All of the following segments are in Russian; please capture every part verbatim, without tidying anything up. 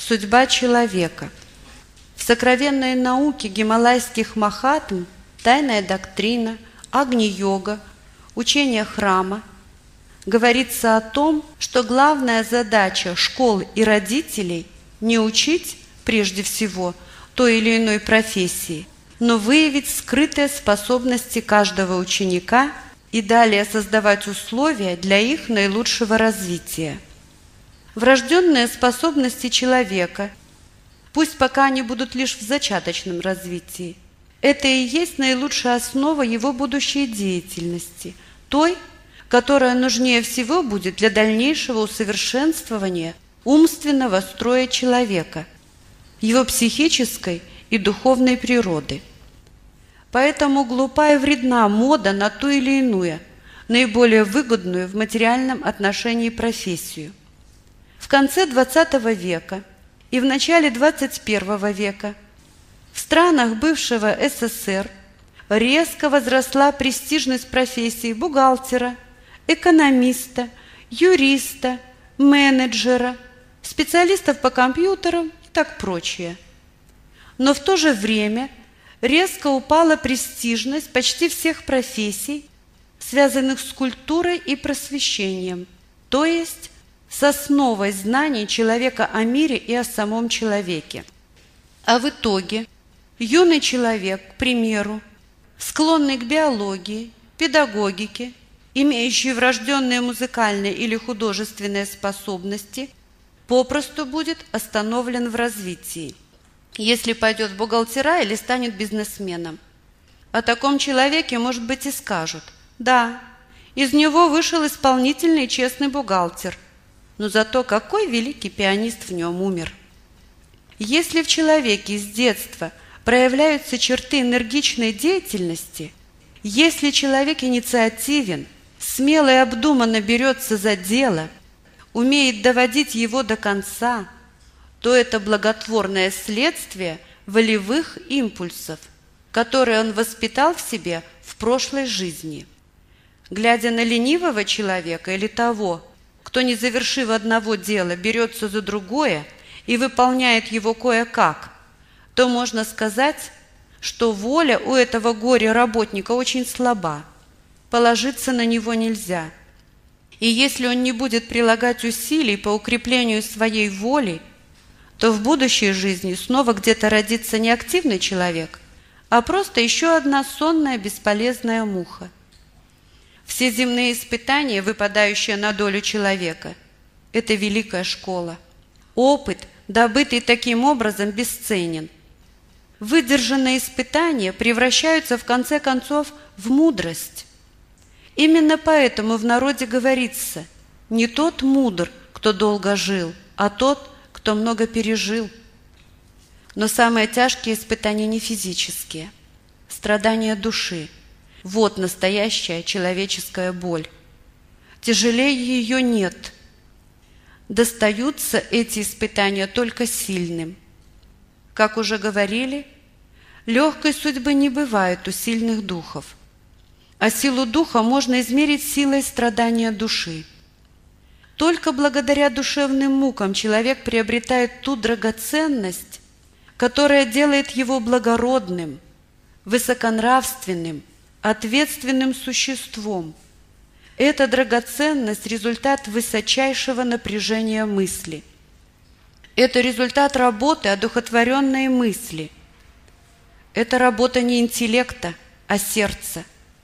Судьба человека. В сокровенной науке гималайских махатм, тайная доктрина, агни-йога, учение храма говорится о том, что главная задача школ и родителей не учить прежде всего той или иной профессии, но выявить скрытые способности каждого ученика и далее создавать условия для их наилучшего развития. Врожденные способности человека, пусть пока они будут лишь в зачаточном развитии, это и есть наилучшая основа его будущей деятельности, той, которая нужнее всего будет для дальнейшего усовершенствования умственного строя человека, его психической и духовной природы. Поэтому глупа и вредна мода на ту или иную, наиболее выгодную в материальном отношении профессию. В конце двадцатого века и в начале двадцать первого века в странах бывшего СССР резко возросла престижность профессий бухгалтера, экономиста, юриста, менеджера, специалистов по компьютерам и так прочее. Но в то же время резко упала престижность почти всех профессий, связанных с культурой и просвещением, то есть с основой знаний человека о мире и о самом человеке. А в итоге юный человек, к примеру, склонный к биологии, педагогике, имеющий врожденные музыкальные или художественные способности, попросту будет остановлен в развитии, если пойдет в бухгалтера или станет бизнесменом. О таком человеке, может быть, и скажут: да, из него вышел исполнительный и честный бухгалтер, но зато какой великий пианист в нем умер. Если в человеке с детства проявляются черты энергичной деятельности, если человек инициативен, смело и обдуманно берется за дело, умеет доводить его до конца, то это благотворное следствие волевых импульсов, которые он воспитал в себе в прошлой жизни. Глядя на ленивого человека или того, кто, не завершив одного дела, берется за другое и выполняет его кое-как, то можно сказать, что воля у этого горя-работника очень слаба, положиться на него нельзя. И если он не будет прилагать усилий по укреплению своей воли, то в будущей жизни снова где-то родится не активный человек, а просто еще одна сонная бесполезная муха. Все земные испытания, выпадающие на долю человека, это великая школа. Опыт, добытый таким образом, бесценен. Выдержанные испытания превращаются в конце концов в мудрость. Именно поэтому в народе говорится: не тот мудр, кто долго жил, а тот, кто много пережил. Но самые тяжкие испытания не физические. Страдания души. Вот настоящая человеческая боль. Тяжелее ее нет. Достаются эти испытания только сильным. Как уже говорили, легкой судьбы не бывает у сильных духов. А силу духа можно измерить силой страдания души. Только благодаря душевным мукам человек приобретает ту драгоценность, которая делает его благородным, высоконравственным, ответственным существом. Эта драгоценность – результат высочайшего напряжения мысли. Это результат работы одухотворенной мысли. Это работа не интеллекта, а сердца.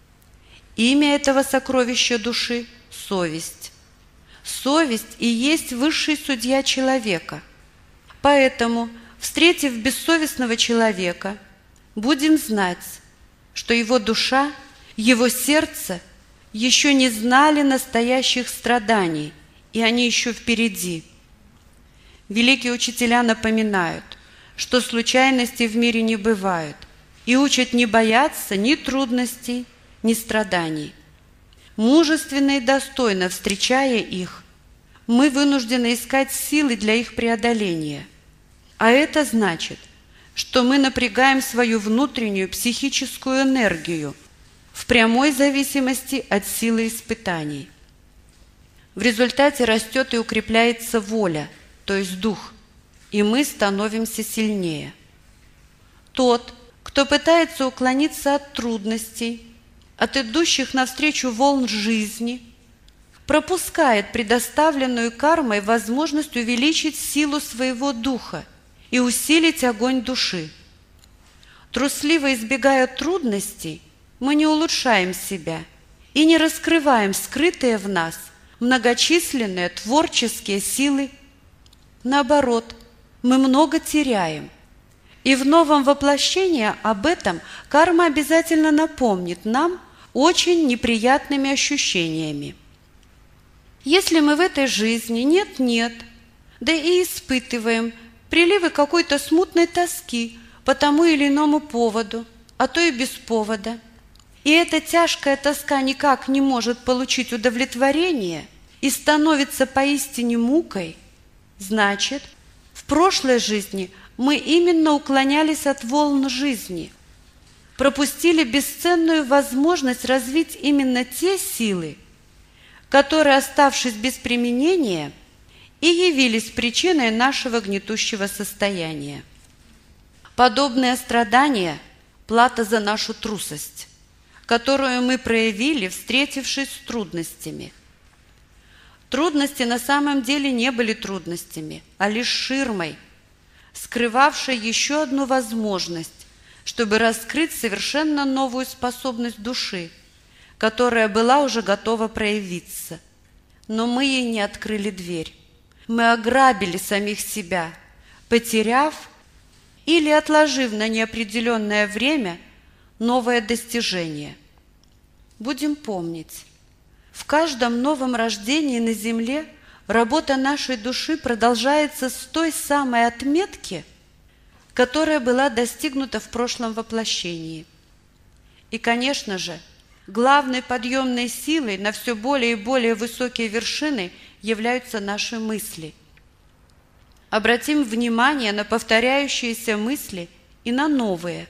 Имя этого сокровища души – совесть. Совесть и есть высший судья человека. Поэтому, встретив бессовестного человека, будем знать, что его душа, его сердце еще не знали настоящих страданий, и они еще впереди. Великие учителя напоминают, что случайностей в мире не бывает, и учат не бояться ни трудностей, ни страданий. Мужественно и достойно встречая их, мы вынуждены искать силы для их преодоления. А это значит, что мы напрягаем свою внутреннюю психическую энергию в прямой зависимости от силы испытаний. В результате растет и укрепляется воля, то есть дух, и мы становимся сильнее. Тот, кто пытается уклониться от трудностей, от идущих навстречу волн жизни, пропускает предоставленную кармой возможность увеличить силу своего духа и усилить огонь души. Трусливо избегая трудностей, мы не улучшаем себя и не раскрываем скрытые в нас многочисленные творческие силы. Наоборот, мы много теряем. И в новом воплощении об этом карма обязательно напомнит нам очень неприятными ощущениями. Если мы в этой жизни нет-нет, да и испытываем приливы какой-то смутной тоски по тому или иному поводу, а то и без повода, и эта тяжкая тоска никак не может получить удовлетворение и становится поистине мукой, значит, в прошлой жизни мы именно уклонялись от волн жизни, пропустили бесценную возможность развить именно те силы, которые, оставшись без применения, и явились причиной нашего гнетущего состояния. Подобное страдание – плата за нашу трусость, которую мы проявили, встретившись с трудностями. Трудности на самом деле не были трудностями, а лишь ширмой, скрывавшей еще одну возможность, чтобы раскрыть совершенно новую способность души, которая была уже готова проявиться. Но мы ей не открыли дверь. Мы ограбили самих себя, потеряв или отложив на неопределенное время новое достижение. Будем помнить, в каждом новом рождении на земле работа нашей души продолжается с той самой отметки, которая была достигнута в прошлом воплощении. И, конечно же, главной подъемной силой на все более и более высокие вершины являются наши мысли. Обратим внимание на повторяющиеся мысли и на новые.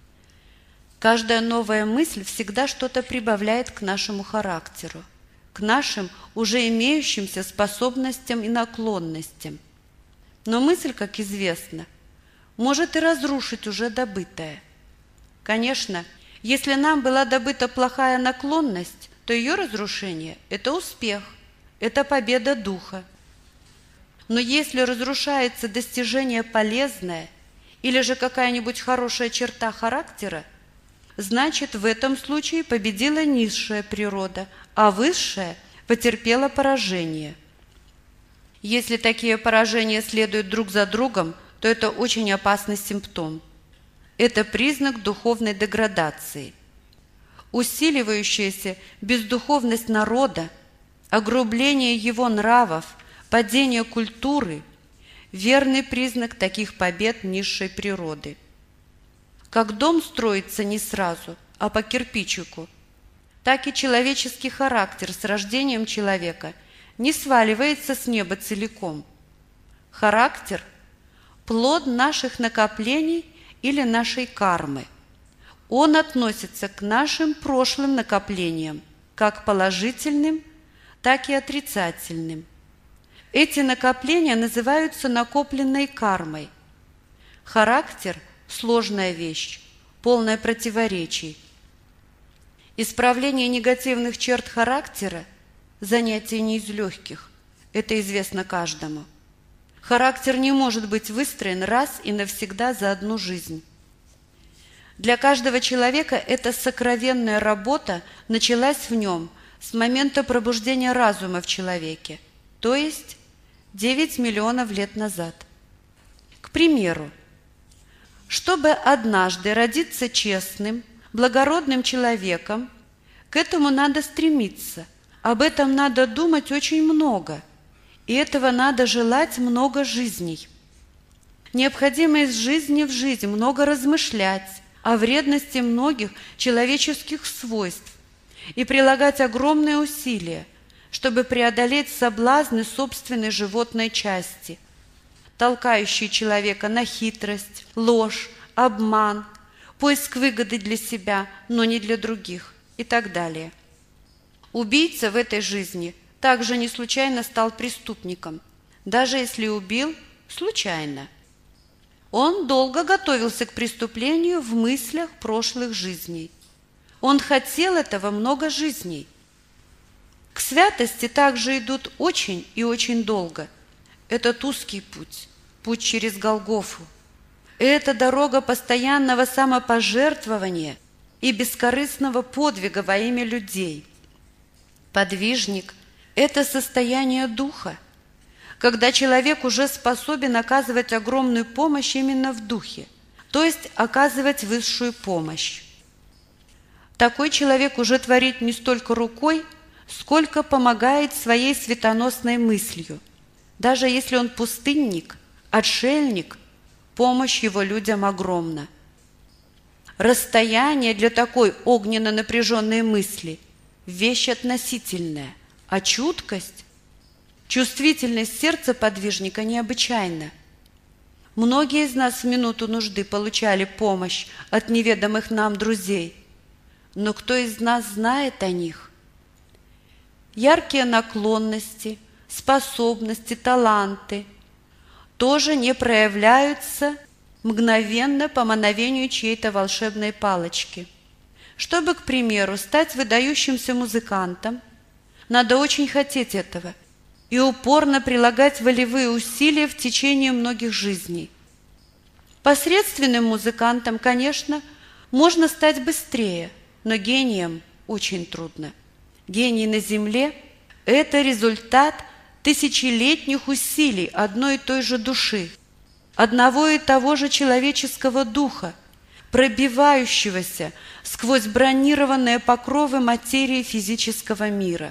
Каждая новая мысль всегда что-то прибавляет к нашему характеру, к нашим уже имеющимся способностям и наклонностям. Но мысль, как известно, может и разрушить уже добытое. Конечно, если нам была добыта плохая наклонность, то ее разрушение – это успех, это победа духа. Но если разрушается достижение полезное или же какая-нибудь хорошая черта характера, значит, в этом случае победила низшая природа, а высшая потерпела поражение. Если такие поражения следуют друг за другом, то это очень опасный симптом. Это признак духовной деградации. Усиливающаяся бездуховность народа, огрубление его нравов, падение культуры – верный признак таких побед низшей природы. Как дом строится не сразу, а по кирпичику, так и человеческий характер с рождением человека не сваливается с неба целиком. Характер – плод наших накоплений или нашей кармы. Он относится к нашим прошлым накоплениям, как положительным, так и отрицательным. Эти накопления называются накопленной кармой. Характер – сложная вещь, полная противоречий. Исправление негативных черт характера – занятие не из легких, это известно каждому. Характер не может быть выстроен раз и навсегда за одну жизнь. Для каждого человека эта сокровенная работа началась в нем с момента пробуждения разума в человеке, то есть девять миллионов лет назад. К примеру, чтобы однажды родиться честным, благородным человеком, к этому надо стремиться, об этом надо думать очень много, и этого надо желать много жизней. Необходимо из жизни в жизнь много размышлять о вредности многих человеческих свойств и прилагать огромные усилия, чтобы преодолеть соблазны собственной животной части, толкающие человека на хитрость, ложь, обман, поиск выгоды для себя, но не для других и так далее. Убийца в этой жизни также не случайно стал преступником, даже если убил случайно. Он долго готовился к преступлению в мыслях прошлых жизней. Он хотел этого много жизней. К святости также идут очень и очень долго. Это узкий путь, путь через Голгофу. Это дорога постоянного самопожертвования и бескорыстного подвига во имя людей. Подвижник – это состояние духа, когда человек уже способен оказывать огромную помощь именно в духе, то есть оказывать высшую помощь. Такой человек уже творит не столько рукой, сколько помогает своей светоносной мыслью. Даже если он пустынник, отшельник, помощь его людям огромна. Расстояние для такой огненно напряженной мысли – вещь относительная, а чуткость, чувствительность сердца подвижника необычайна. Многие из нас в минуту нужды получали помощь от неведомых нам друзей, но кто из нас знает о них? Яркие наклонности, способности, таланты тоже не проявляются мгновенно по мановению чьей-то волшебной палочки. Чтобы, к примеру, стать выдающимся музыкантом, надо очень хотеть этого и упорно прилагать волевые усилия в течение многих жизней. Посредственным музыкантом, конечно, можно стать быстрее, но гением очень трудно. Гений на земле – это результат тысячелетних усилий одной и той же души, одного и того же человеческого духа, пробивающегося сквозь бронированные покровы материи физического мира.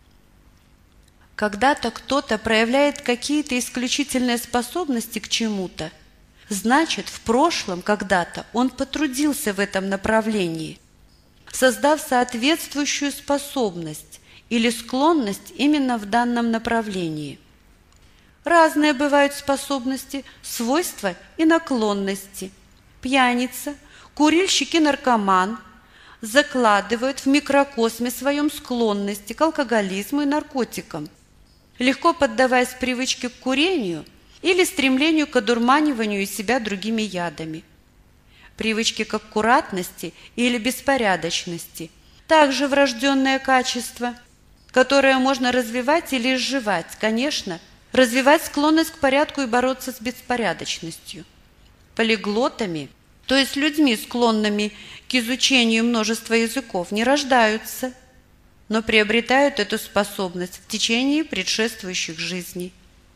Когда-то кто-то проявляет какие-то исключительные способности к чему-то, значит, в прошлом когда-то он потрудился в этом направлении, создав соответствующую способность или склонность именно в данном направлении. Разные бывают способности, свойства и наклонности. Пьяница, курильщик и наркоман закладывают в микрокосме своем склонности к алкоголизму и наркотикам, легко поддаваясь привычке к курению или стремлению к одурманиванию себя другими ядами. Привычки к аккуратности или беспорядочности – также врожденное качество, которое можно развивать или изживать, конечно, развивать склонность к порядку и бороться с беспорядочностью. Полиглотами, то есть людьми, склонными к изучению множества языков, не рождаются, но приобретают эту способность в течение предшествующих жизней.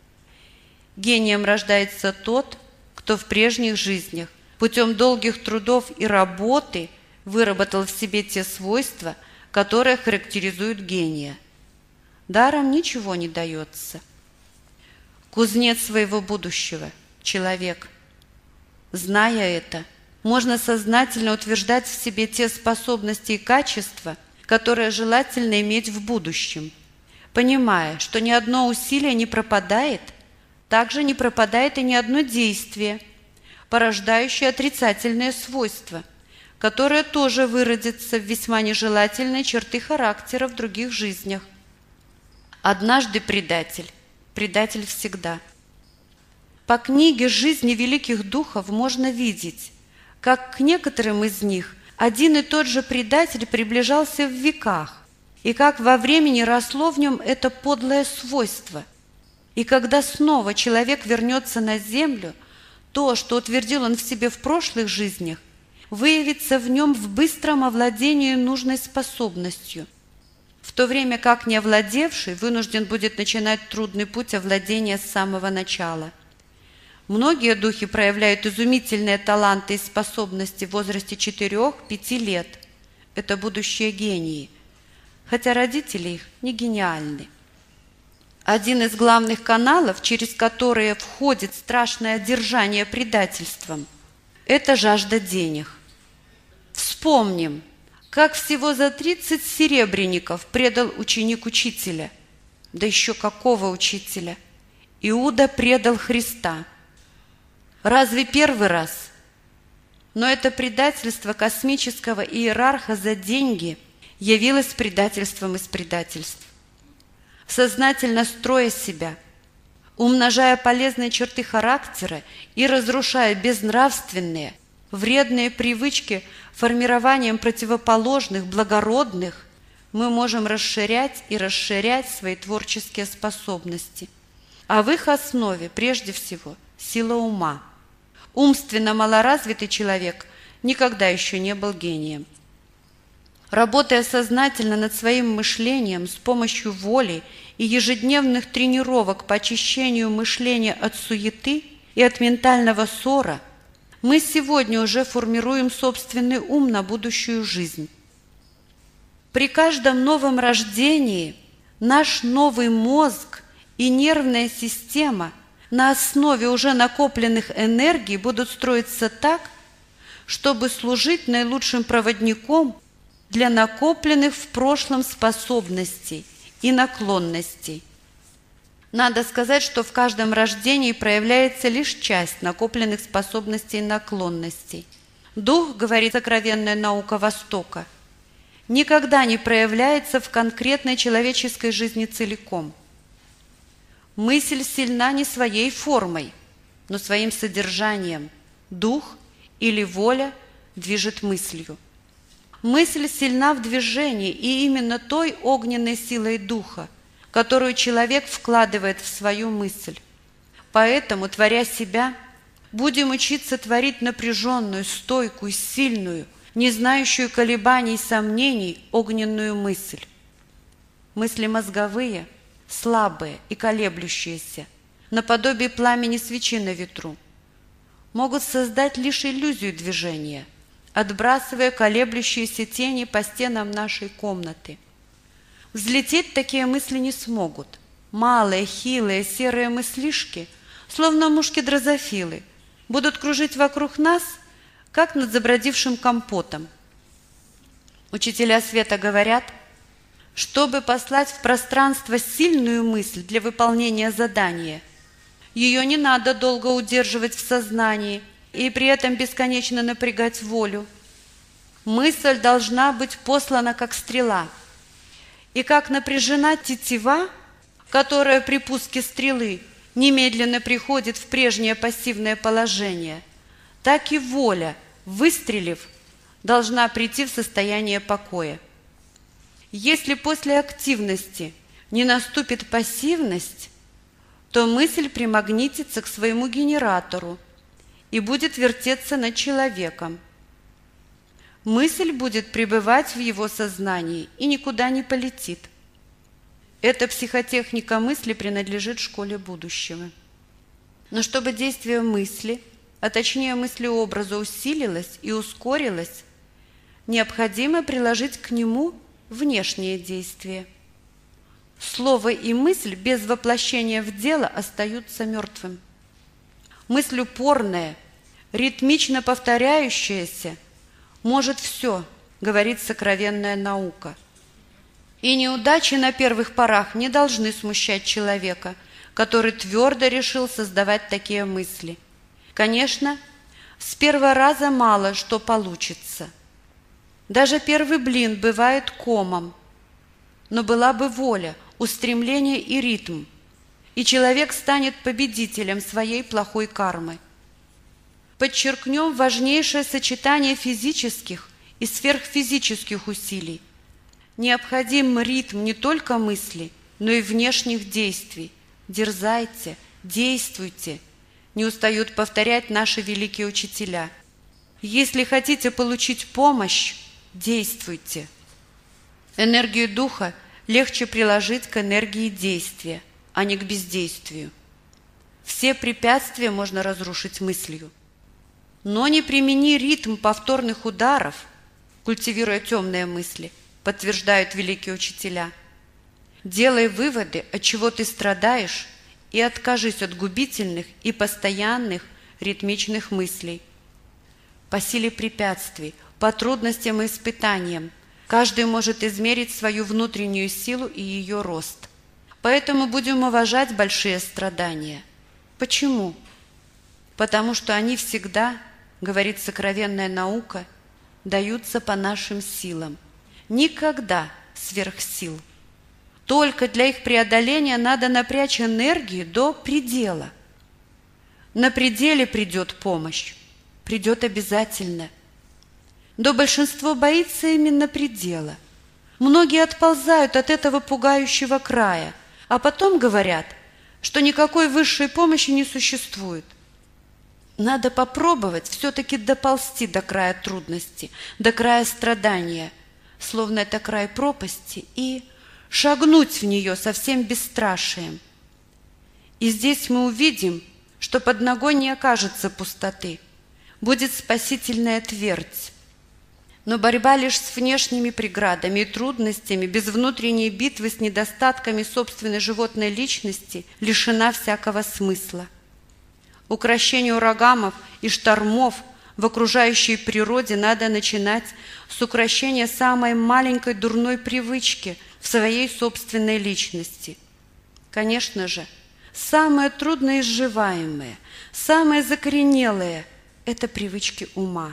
Гением рождается тот, кто в прежних жизнях путем долгих трудов и работы выработал в себе те свойства, которые характеризуют гения. Даром ничего не дается. Кузнец своего будущего – человек. Зная это, можно сознательно утверждать в себе те способности и качества, которые желательно иметь в будущем, понимая, что ни одно усилие не пропадает, также не пропадает и ни одно действие, порождающее отрицательные свойства, которые тоже выродятся в весьма нежелательные черты характера в других жизнях. Однажды предатель, предатель всегда. По книге «Жизни великих духов» можно видеть, как к некоторым из них один и тот же предатель приближался в веках, и как во времени росло в нем это подлое свойство. И когда снова человек вернется на землю, то, что утвердил он в себе в прошлых жизнях, выявится в нем в быстром овладении нужной способностью, в то время как неовладевший вынужден будет начинать трудный путь овладения с самого начала. Многие духи проявляют изумительные таланты и способности в возрасте четырёх-пяти лет. Это будущие гении, хотя родители их не гениальны. Один из главных каналов, через которые входит страшное одержание предательством, это жажда денег. Вспомним, как всего за тридцать серебряников предал ученик учителя. Да еще какого учителя? Иуда предал Христа. Разве первый раз? Но это предательство космического иерарха за деньги явилось предательством из предательств. Сознательно строя себя, умножая полезные черты характера и разрушая безнравственные, вредные привычки формированием противоположных, благородных, мы можем расширять и расширять свои творческие способности. А в их основе, прежде всего, сила ума. Умственно малоразвитый человек никогда еще не был гением. Работая сознательно над своим мышлением с помощью воли и ежедневных тренировок по очищению мышления от суеты и от ментального ссора, мы сегодня уже формируем собственный ум на будущую жизнь. При каждом новом рождении наш новый мозг и нервная система на основе уже накопленных энергий будут строиться так, чтобы служить наилучшим проводником для накопленных в прошлом способностей и наклонностей. Надо сказать, что в каждом рождении проявляется лишь часть накопленных способностей и наклонностей. Дух, говорит сокровенная наука Востока, никогда не проявляется в конкретной человеческой жизни целиком. Мысль сильна не своей формой, но своим содержанием. Дух или воля движет мыслью. Мысль сильна в движении и именно той огненной силой духа, которую человек вкладывает в свою мысль. Поэтому, творя себя, будем учиться творить напряженную, стойкую, сильную, не знающую колебаний и сомнений огненную мысль. Мысли мозговые, слабые и колеблющиеся, наподобие пламени свечи на ветру, могут создать лишь иллюзию движения, отбрасывая колеблющиеся тени по стенам нашей комнаты. Взлететь такие мысли не смогут. Малые, хилые, серые мыслишки, словно мушки-дрозофилы, будут кружить вокруг нас, как над забродившим компотом. Учителя света говорят, чтобы послать в пространство сильную мысль для выполнения задания, ее не надо долго удерживать в сознании и при этом бесконечно напрягать волю. Мысль должна быть послана как стрела. И как напряжена тетива, которая при пуске стрелы немедленно приходит в прежнее пассивное положение, так и воля, выстрелив, должна прийти в состояние покоя. Если после активности не наступит пассивность, то мысль примагнитится к своему генератору и будет вертеться над человеком. Мысль будет пребывать в его сознании и никуда не полетит. Эта психотехника мысли принадлежит школе будущего. Но чтобы действие мысли, а точнее мыслеобраза, усилилось и ускорилось, необходимо приложить к нему внешнее действие. Слово и мысль без воплощения в дело остаются мертвым. Мысль упорная, ритмично повторяющаяся, может все, говорит сокровенная наука. И неудачи на первых порах не должны смущать человека, который твердо решил создавать такие мысли. Конечно, с первого раза мало что получится. Даже первый блин бывает комом, но была бы воля, устремление и ритм, и человек станет победителем своей плохой кармы. Подчеркнем важнейшее сочетание физических и сверхфизических усилий. Необходим ритм не только мысли, но и внешних действий. Дерзайте, действуйте, не устают повторять наши великие учителя. Если хотите получить помощь, действуйте. Энергию духа легче приложить к энергии действия, а не к бездействию. Все препятствия можно разрушить мыслью. Но не примени ритм повторных ударов, культивируя темные мысли, подтверждают великие учителя. Делай выводы, от чего ты страдаешь, и откажись от губительных и постоянных ритмичных мыслей. По силе препятствий, по трудностям и испытаниям каждый может измерить свою внутреннюю силу и ее рост. Поэтому будем уважать большие страдания. Почему? Потому что они всегда, говорит сокровенная наука, даются по нашим силам. Никогда сверх сил. Только для их преодоления надо напрячь энергию до предела. На пределе придет помощь, придет обязательно. Но большинство боится именно предела. Многие отползают от этого пугающего края, а потом говорят, что никакой высшей помощи не существует. Надо попробовать все-таки доползти до края трудности, до края страдания, словно это край пропасти, и шагнуть в нее со всем бесстрашием. И здесь мы увидим, что под ногой не окажется пустоты, будет спасительная твердь. Но борьба лишь с внешними преградами и трудностями, без внутренней битвы с недостатками собственной животной личности, лишена всякого смысла. Укрощение ураганов и штормов в окружающей природе надо начинать с укрощения самой маленькой дурной привычки в своей собственной личности. Конечно же, самое трудноизживаемое, самое закоренелое – это привычки ума.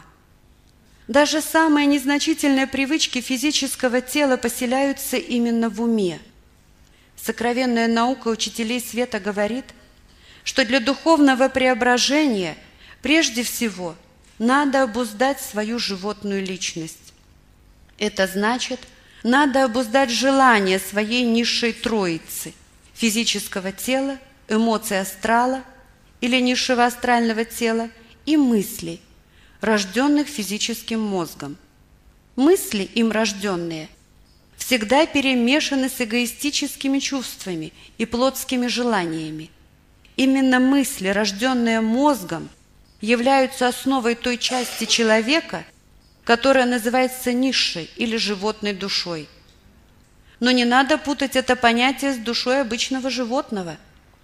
Даже самые незначительные привычки физического тела поселяются именно в уме. Сокровенная наука учителей света говорит, что для духовного преображения прежде всего надо обуздать свою животную личность. Это значит, надо обуздать желания своей низшей троицы – физического тела, эмоций астрала или низшего астрального тела и мыслей, рожденных физическим мозгом. Мысли, им рожденные, всегда перемешаны с эгоистическими чувствами и плотскими желаниями. Именно мысли, рожденные мозгом, являются основой той части человека, которая называется низшей или животной душой. Но не надо путать это понятие с душой обычного животного.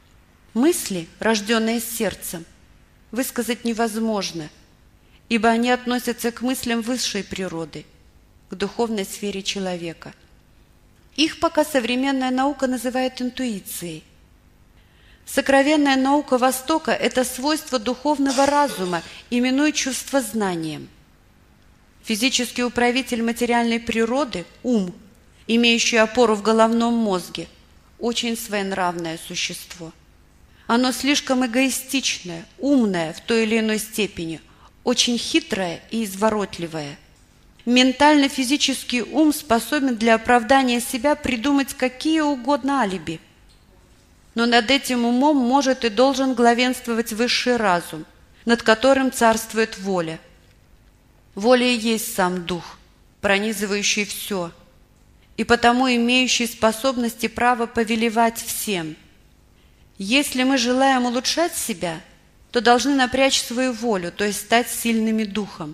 Мысли, рожденные сердцем, высказать невозможно, ибо они относятся к мыслям высшей природы, к духовной сфере человека. Их пока современная наука называет интуицией. Сокровенная наука Востока – это свойство духовного разума, именует чувствознанием. Физический управитель материальной природы – ум, имеющий опору в головном мозге, очень своенравное существо. Оно слишком эгоистичное, умное в той или иной степени, очень хитрое и изворотливое. Ментально-физический ум способен для оправдания себя придумать какие угодно алиби. Но над этим умом может и должен главенствовать высший разум, над которым царствует воля. Воля и есть сам дух, пронизывающий все, и потому имеющий способность и право повелевать всем. Если мы желаем улучшать себя, то должны напрячь свою волю, то есть стать сильными духом.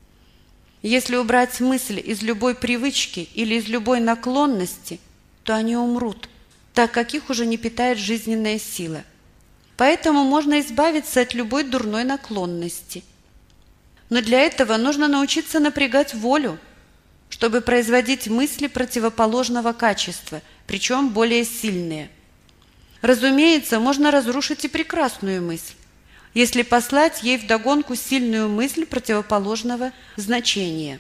Если убрать мысль из любой привычки или из любой наклонности, то они умрут, так как их уже не питает жизненная сила. Поэтому можно избавиться от любой дурной наклонности. Но для этого нужно научиться напрягать волю, чтобы производить мысли противоположного качества, причем более сильные. Разумеется, можно разрушить и прекрасную мысль, если послать ей вдогонку сильную мысль противоположного значения.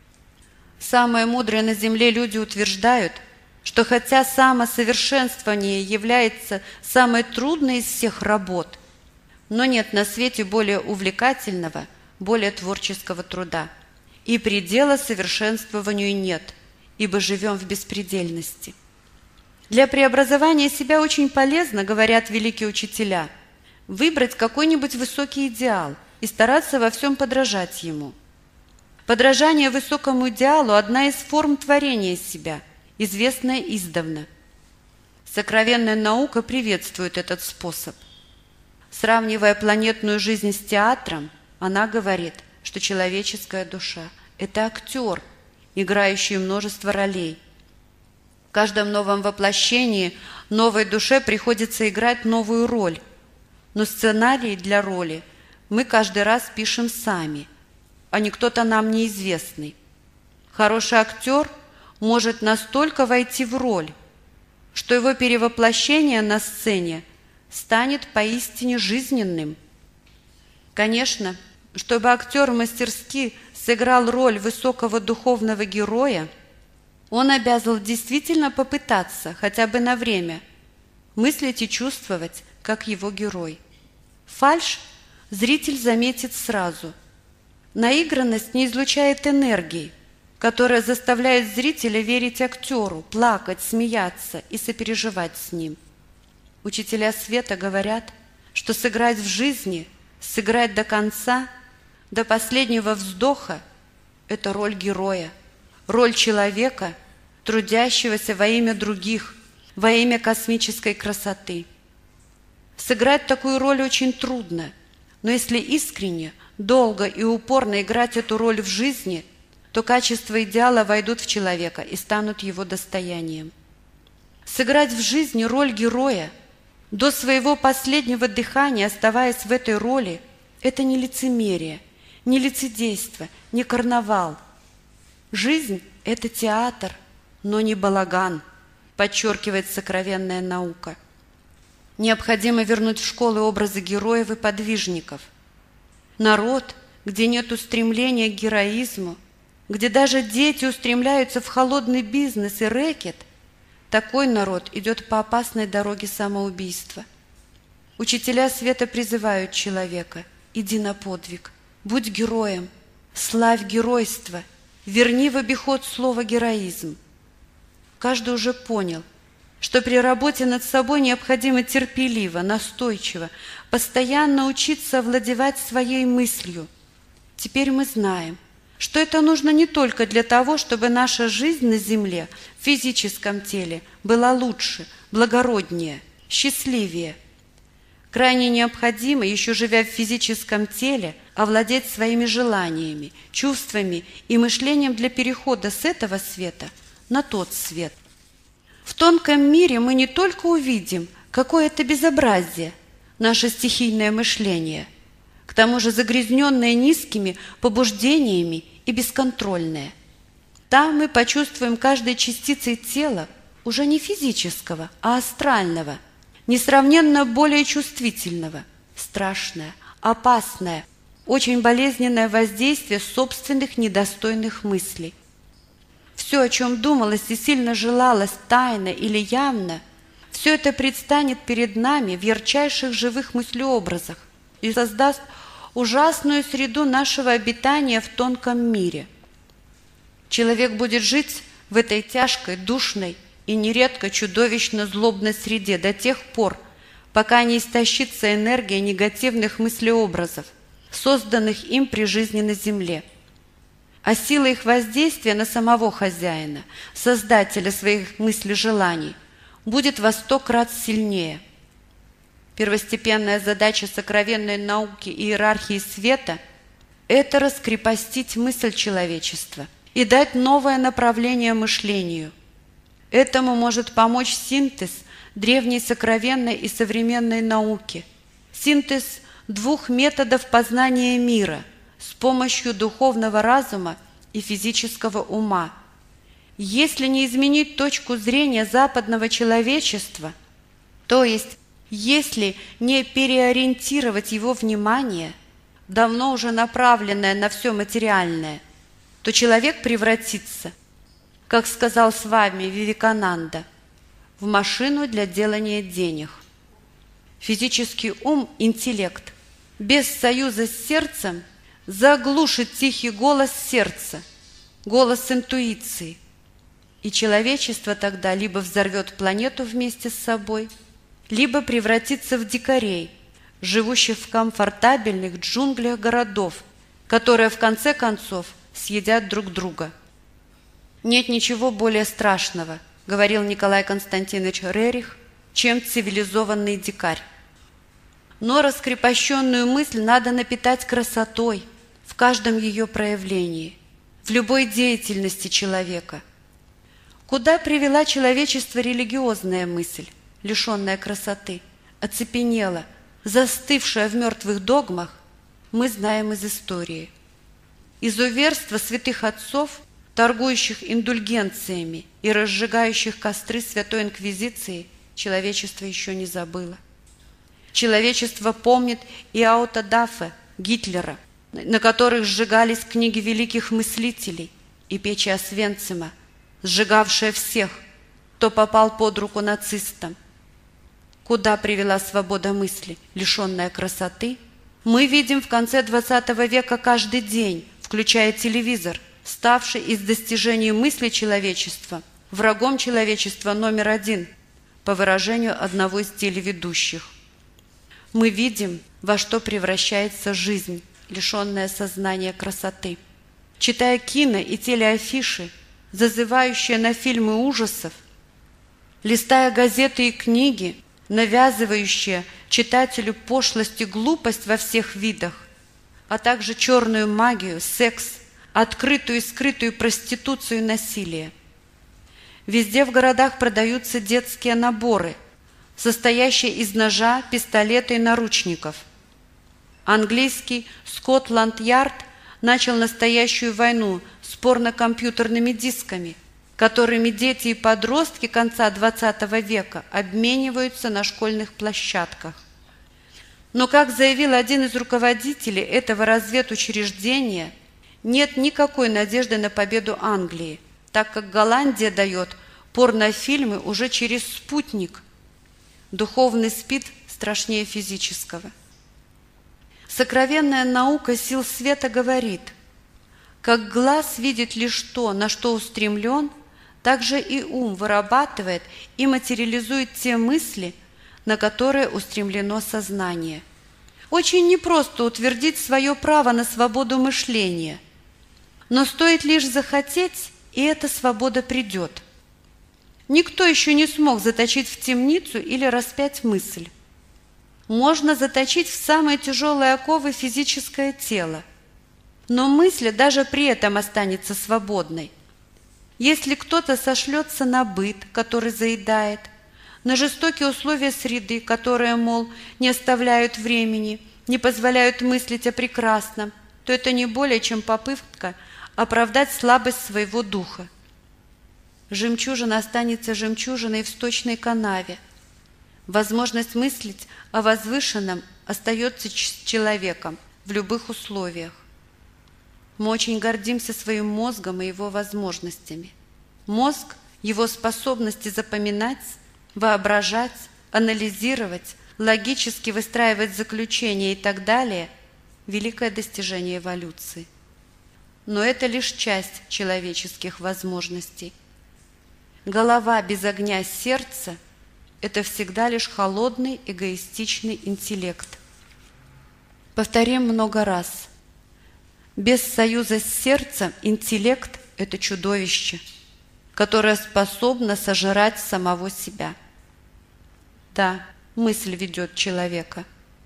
Самые мудрые на земле люди утверждают, что хотя самосовершенствование является самой трудной из всех работ, но нет на свете более увлекательного, более творческого труда. И предела совершенствованию нет, ибо живем в беспредельности. Для преобразования себя очень полезно, говорят великие учителя, выбрать какой-нибудь высокий идеал и стараться во всем подражать ему. Подражание высокому идеалу – одна из форм творения себя, известная издавна. Сокровенная наука приветствует этот способ. Сравнивая планетную жизнь с театром, она говорит, что человеческая душа – это актер, играющий множество ролей. В каждом новом воплощении новой душе приходится играть новую роль, но сценарий для роли мы каждый раз пишем сами, а не кто-то нам неизвестный. Хороший актер может настолько войти в роль, что его перевоплощение на сцене станет поистине жизненным. Конечно, чтобы актер мастерски сыграл роль высокого духовного героя, Он обязан действительно попытаться, хотя бы на время, мыслить и чувствовать, как его герой. Фальшь зритель заметит сразу. Наигранность не излучает энергии, которая заставляет зрителя верить актеру, плакать, смеяться и сопереживать с ним. Учителя света говорят, что сыграть в жизни, сыграть до конца, до последнего вздоха – это роль героя, роль человека, трудящегося во имя других, во имя космической красоты. Сыграть такую роль очень трудно, но если искренне, долго и упорно играть эту роль в жизни, то качества идеала войдут в человека и станут его достоянием. Сыграть в жизни роль героя, до своего последнего дыхания оставаясь в этой роли, это не лицемерие, не лицедейство, не карнавал. Жизнь – это театр, но не балаган, подчеркивает сокровенная наука. Необходимо вернуть в школы образы героев и подвижников. Народ, где нет устремления к героизму, где даже дети устремляются в холодный бизнес и рэкет, такой народ идет по опасной дороге самоубийства. Учителя света призывают человека: иди на подвиг, будь героем, славь геройство, верни в обиход слово героизм. Каждый уже понял, что при работе над собой необходимо терпеливо, настойчиво, постоянно учиться овладевать своей мыслью. Теперь мы знаем, что это нужно не только для того, чтобы наша жизнь на земле, в физическом теле, была лучше, благороднее, счастливее. Крайне необходимо, еще живя в физическом теле, овладеть своими желаниями, чувствами и мышлением для перехода с этого света на тот свет. В тонком мире мы не только увидим, какое это безобразие, наше стихийное мышление, к тому же загрязненное низкими побуждениями и бесконтрольное. Там мы почувствуем каждой частицей тела, уже не физического, а астрального, несравненно более чувствительного, страшное, опасное, очень болезненное воздействие собственных недостойных мыслей. Все, о чем думалось и сильно желалось тайно или явно, все это предстанет перед нами в ярчайших живых мыслеобразах и создаст ужасную среду нашего обитания в тонком мире. Человек будет жить в этой тяжкой, душной и нередко чудовищно злобной среде до тех пор, пока не истощится энергия негативных мыслеобразов, созданных им при жизни на земле. А сила их воздействия на самого хозяина, создателя своих мыслей-желаний, будет во сто крат сильнее. Первостепенная задача сокровенной науки и иерархии света – это раскрепостить мысль человечества и дать новое направление мышлению. Этому может помочь синтез древней сокровенной и современной науки, синтез двух методов познания мира с помощью духовного разума и физического ума. Если не изменить точку зрения западного человечества, то есть если не переориентировать его внимание, давно уже направленное на все материальное, то человек превратится, как сказал с вами Вивекананда, в машину для делания денег. Физический ум, интеллект, без союза с сердцем заглушит тихий голос сердца, голос интуиции, и человечество тогда либо взорвет планету вместе с собой, либо превратится в дикарей, живущих в комфортабельных джунглях городов, которые в конце концов съедят друг друга. Нет ничего более страшного, говорил Николай Константинович Рерих, чем цивилизованный дикарь. Но раскрепощенную мысль надо напитать красотой в каждом ее проявлении, в любой деятельности человека. Куда привела человечество религиозная мысль, лишенная красоты, оцепенела, застывшая в мертвых догмах, мы знаем из истории. Изуверство святых отцов, торгующих индульгенциями и разжигающих костры Святой Инквизиции, человечество еще не забыло. Человечество помнит и аутодафе Гитлера, на которых сжигались книги великих мыслителей, и печи Освенцима, сжигавшая всех, кто попал под руку нацистам. Куда привела свобода мысли, лишенная красоты, мы видим в конце двадцатого века каждый день, включая телевизор, ставший из достижений мысли человечества врагом человечества номер один, по выражению одного из телеведущих. Мы видим, во что превращается жизнь, лишенная сознания красоты. Читая кино и телеафиши, зазывающие на фильмы ужасов, листая газеты и книги, навязывающие читателю пошлость и глупость во всех видах, а также черную магию, секс, открытую и скрытую проституцию и насилие. Везде в городах продаются детские наборы, состоящие из ножа, пистолета и наручников. Английский Скотланд-Ярд начал настоящую войну с порно-компьютерными дисками, которыми дети и подростки конца двадцатого века обмениваются на школьных площадках. Но, как заявил один из руководителей этого разведучреждения, нет никакой надежды на победу Англии, так как Голландия дает порнофильмы уже через спутник. Духовный СПИД страшнее физического. Сокровенная наука сил света говорит: как глаз видит лишь то, на что устремлен, так же и ум вырабатывает и материализует те мысли, на которые устремлено сознание. Очень непросто утвердить свое право на свободу мышления, но стоит лишь захотеть, и эта свобода придет. Никто еще не смог заточить в темницу или распять мысль. Можно заточить в самые тяжелые оковы физическое тело, но мысль даже при этом останется свободной. Если кто-то сошлется на быт, который заедает, на жестокие условия среды, которые, мол, не оставляют времени, не позволяют мыслить о прекрасном, то это не более чем попытка оправдать слабость своего духа. Жемчужина останется жемчужиной в сточной канаве. Возможность мыслить о возвышенном остается с человеком в любых условиях. Мы очень гордимся своим мозгом и его возможностями. Мозг, его способности запоминать, воображать, анализировать, логически выстраивать заключения и так далее – великое достижение эволюции. Но это лишь часть человеческих возможностей. Голова без огня сердца – это всегда лишь холодный, эгоистичный интеллект. Повторим много раз. Без союза с сердцем интеллект – это чудовище, которое способно сожрать самого себя. Да, мысль ведет человека.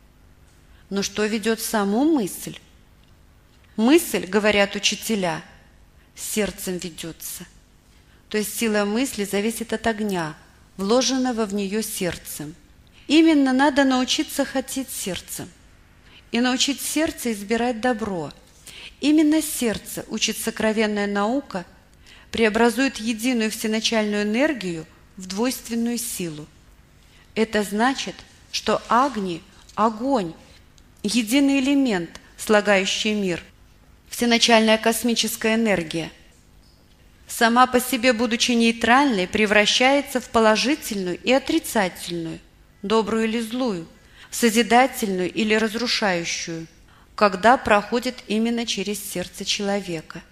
Но что ведет саму мысль? Мысль, говорят учителя, сердцем ведется. То есть сила мысли зависит от огня, вложенного в нее сердцем. Именно надо научиться хотеть сердцем и научить сердце избирать добро. Именно сердце, учит сокровенная наука, преобразует единую всеначальную энергию в двойственную силу. Это значит, что Агни – огонь, единый элемент, слагающий мир, всеначальная космическая энергия. Сама по себе, будучи нейтральной, превращается в положительную и отрицательную, добрую или злую, созидательную или разрушающую, когда проходит именно через сердце человека.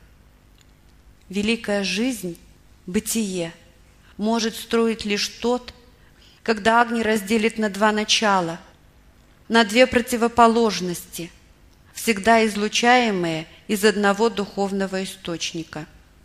Великая жизнь, бытие, может строить лишь тот, когда Агни разделит на два начала, на две противоположности, всегда излучаемые из одного духовного источника.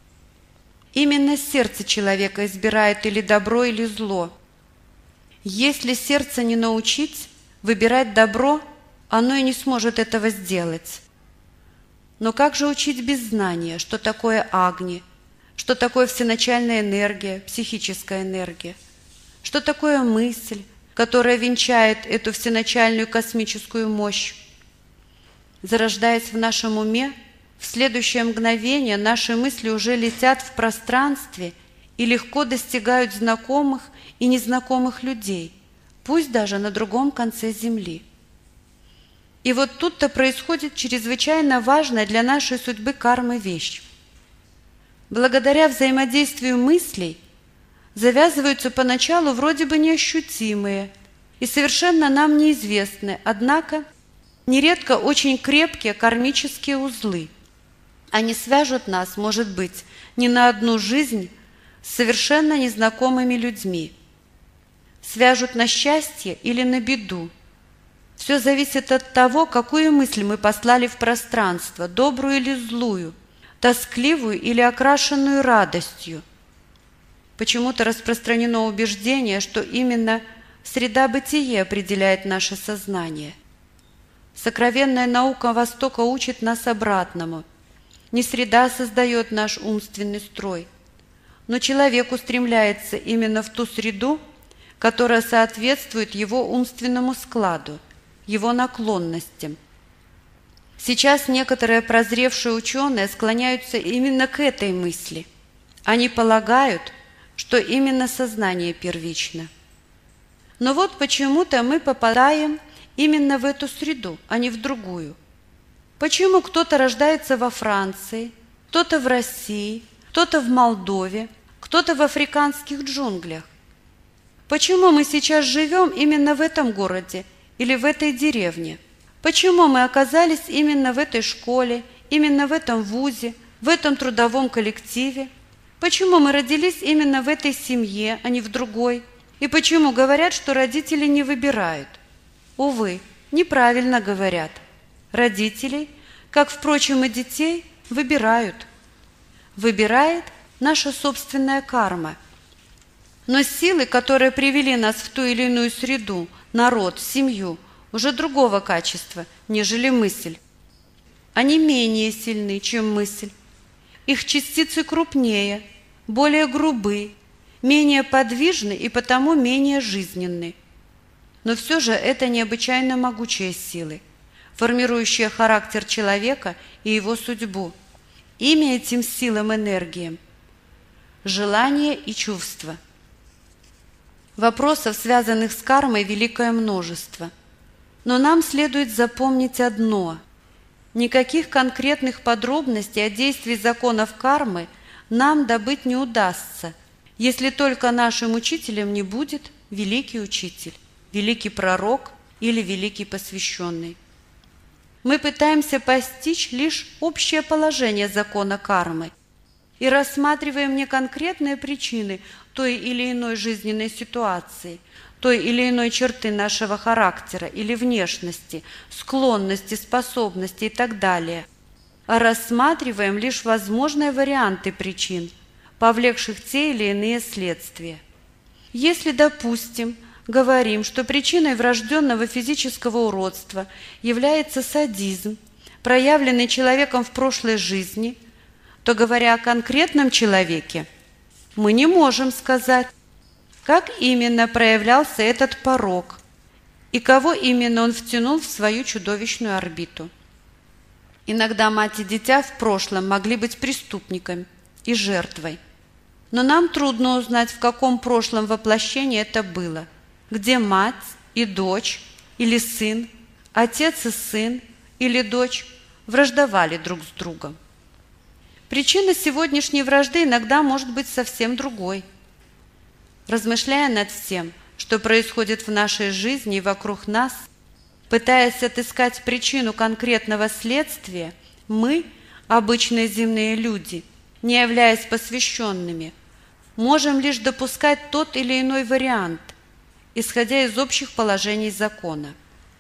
Именно сердце человека избирает или добро, или зло. Если сердце не научить выбирать добро, оно и не сможет этого сделать. Но как же учить без знания, что такое Агни, что такое всеначальная энергия, психическая энергия, что такое мысль, которая венчает эту всеначальную космическую мощь? Зарождаясь в нашем уме, в следующее мгновение наши мысли уже летят в пространстве и легко достигают знакомых и незнакомых людей, пусть даже на другом конце Земли. И вот тут-то происходит чрезвычайно важная для нашей судьбы кармы вещь. благодаря взаимодействию мыслей завязываются поначалу вроде бы неощутимые и совершенно нам неизвестные, однако нередко очень крепкие кармические узлы. Они свяжут нас, может быть, не на одну жизнь с совершенно незнакомыми людьми, свяжут на счастье или на беду. Все зависит от того, какую мысль мы послали в пространство, добрую или злую, тоскливую или окрашенную радостью. Почему-то распространено убеждение, что именно среда бытия определяет наше сознание. Сокровенная наука Востока учит нас обратному. Не среда создает наш умственный строй, но человек устремляется именно в ту среду, которая соответствует его умственному складу, его наклонностям. Сейчас некоторые прозревшие ученые склоняются именно к этой мысли. Они полагают, что именно сознание первично. Но вот почему-то мы попадаем именно в эту среду, а не в другую. Почему кто-то рождается во Франции, кто-то в России, кто-то в Молдове, кто-то в африканских джунглях? Почему мы сейчас живем именно в этом городе или в этой деревне? Почему мы оказались именно в этой школе, именно в этом вузе, в этом трудовом коллективе? Почему мы родились именно в этой семье, а не в другой? И почему говорят, что родители не выбирают? Увы, неправильно говорят. Родителей, как, впрочем, и детей, выбирают. Выбирает наша собственная карма. Но силы, которые привели нас в ту или иную среду, народ, семью, уже другого качества, нежели мысль. Они менее сильны, чем мысль. Их частицы крупнее, более грубы, менее подвижны и потому менее жизненны. Но все же это необычайно могучие силы, формирующие характер человека и его судьбу. Имя этим силам, энергиям – желание и чувство. Вопросов, связанных с кармой, великое множество. Но нам следует запомнить одно – никаких конкретных подробностей о действии законов кармы нам добыть не удастся, если только нашим учителем не будет великий учитель, великий пророк или великий посвященный. Мы пытаемся постичь лишь общее положение закона кармы и рассматриваем не конкретные причины той или иной жизненной ситуации, той или иной черты нашего характера или внешности, склонности, способности и так далее, а рассматриваем лишь возможные варианты причин, повлекших те или иные следствия. Если, допустим, говорим, что причиной врожденного физического уродства является садизм, проявленный человеком в прошлой жизни, то, говоря о конкретном человеке, мы не можем сказать, как именно проявлялся этот порок и кого именно он втянул в свою чудовищную орбиту. Иногда мать и дитя в прошлом могли быть преступниками и жертвой, но нам трудно узнать, в каком прошлом воплощении это было, где мать и дочь или сын, отец и сын или дочь враждовали друг с другом. Причина сегодняшней вражды иногда может быть совсем другой. Размышляя над всем, что происходит в нашей жизни и вокруг нас, пытаясь отыскать причину конкретного следствия, мы, обычные земные люди, не являясь посвященными, можем лишь допускать тот или иной вариант, исходя из общих положений закона.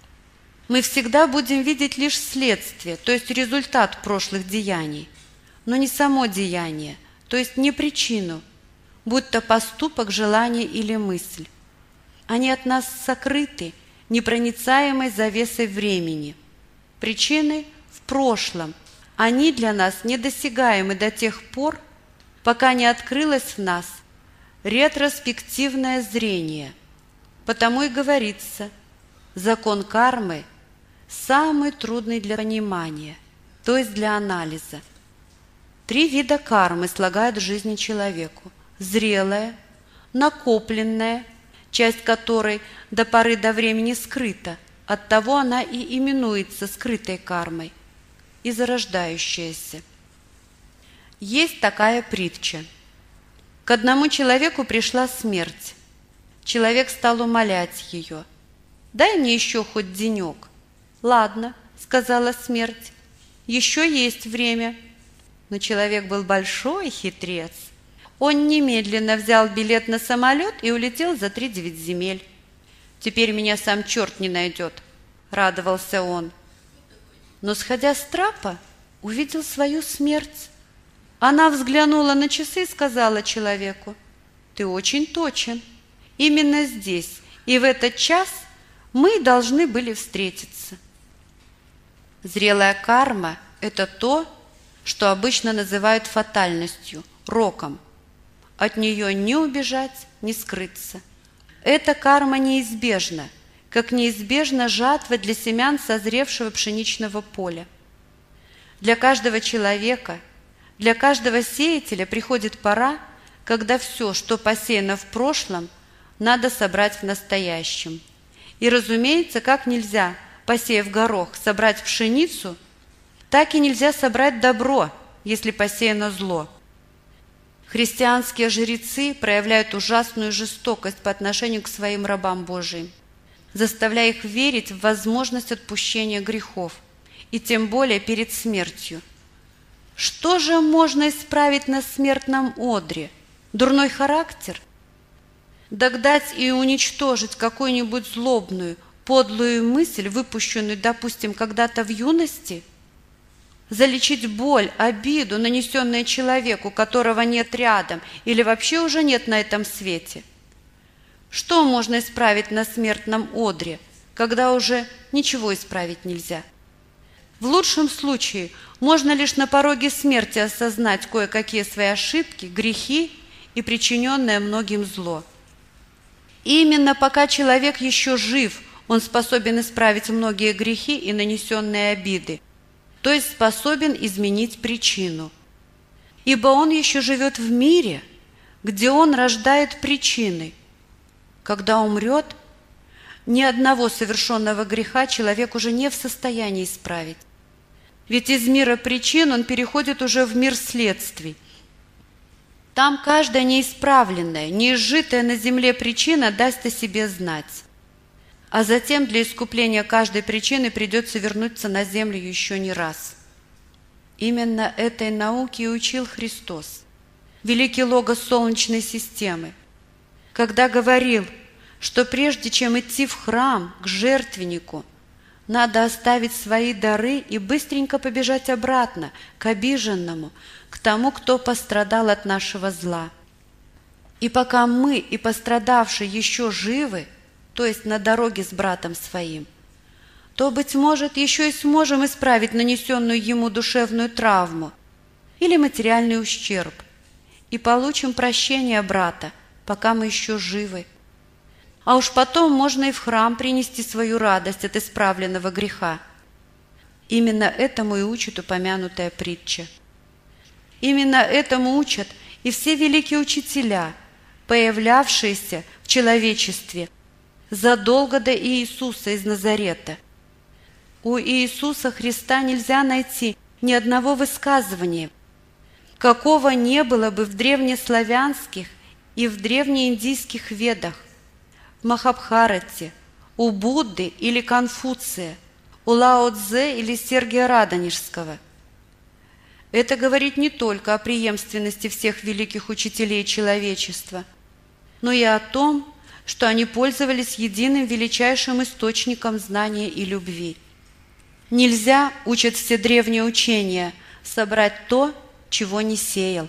Мы всегда будем видеть лишь следствие, то есть результат прошлых деяний, но не само деяние, то есть не причину, будь то поступок, желание или мысль. Они от нас сокрыты непроницаемой завесой времени. Причины в прошлом, они для нас недосягаемы до тех пор, пока не открылось в нас ретроспективное зрение. Потому и говорится, закон кармы самый трудный для понимания, то есть для анализа. Три вида кармы слагают в жизни человеку. Зрелая, накопленная, часть которой до поры до времени скрыта, оттого она и именуется скрытой кармой, и зарождающаяся. Есть такая притча. К одному человеку пришла смерть. Человек стал умолять ее. «Дай мне еще хоть денек». «Ладно», — сказала смерть, — «еще есть время». Но человек был большой хитрец. Он немедленно взял билет на самолет и улетел за три девять земель. «Теперь меня сам черт не найдет», — радовался он. Но, сходя с трапа, увидел свою смерть. Она взглянула на часы и сказала человеку: «Ты очень точен. Именно здесь и в этот час мы должны были встретиться». Зрелая карма – это то, что обычно называют фатальностью, роком. От нее не убежать, не скрыться. Эта карма неизбежна, как неизбежна жатва для семян созревшего пшеничного поля. Для каждого человека, для каждого сеятеля приходит пора, когда все, что посеяно в прошлом, надо собрать в настоящем. И, разумеется, как нельзя, посеяв горох, собрать пшеницу, так и нельзя собрать добро, если посеяно зло. Христианские жрецы проявляют ужасную жестокость по отношению к своим рабам Божиим, заставляя их верить в возможность отпущения грехов, и тем более перед смертью. Что же можно исправить на смертном одре? Дурной характер? Догнать и уничтожить какую-нибудь злобную, подлую мысль, выпущенную, допустим, когда-то в юности? Залечить боль, обиду, нанесенную человеку, которого нет рядом или вообще уже нет на этом свете? Что можно исправить на смертном одре, когда уже ничего исправить нельзя? В лучшем случае можно лишь на пороге смерти осознать кое-какие свои ошибки, грехи и причиненное многим зло. И именно пока человек еще жив, он способен исправить многие грехи и нанесенные обиды, то есть способен изменить причину. Ибо он еще живет в мире, где он рождает причины. Когда умрет, ни одного совершенного греха человек уже не в состоянии исправить. Ведь из мира причин он переходит уже в мир следствий. Там каждая неисправленная, неизжитая на земле причина даст о себе знать. А затем для искупления каждой причины придется вернуться на землю еще не раз. Именно этой науке и учил Христос, великий логос Солнечной системы, когда говорил, что прежде чем идти в храм, к жертвеннику, надо оставить свои дары и быстренько побежать обратно, к обиженному, к тому, кто пострадал от нашего зла. И пока мы и пострадавшие еще живы, то есть на дороге с братом своим, то, быть может, еще и сможем исправить нанесенную ему душевную травму или материальный ущерб и получим прощение брата, пока мы еще живы. А уж потом можно и в храм принести свою радость от исправленного греха. Именно этому и учит упомянутая притча. Именно этому учат и все великие учителя, появлявшиеся в человечестве задолго до Иисуса из Назарета. У Иисуса Христа нельзя найти ни одного высказывания, какого не было бы в древнеславянских и в древнеиндийских ведах, в Махабхарате, у Будды или Конфуция, у Лао Цзэ или Сергия Радонежского. Это говорит не только о преемственности всех великих учителей человечества, но и о том, что они пользовались единым величайшим источником знания и любви. Нельзя, учат все древние учения, собрать то, чего не сеял.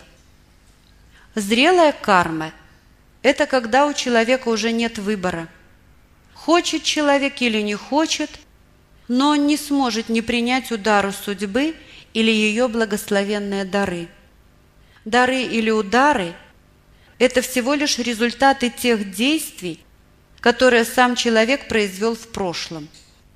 Зрелая карма – это когда у человека уже нет выбора. Хочет человек или не хочет, но он не сможет не принять удару судьбы или ее благословенные дары. Дары или удары – это всего лишь результаты тех действий, которые сам человек произвел в прошлом.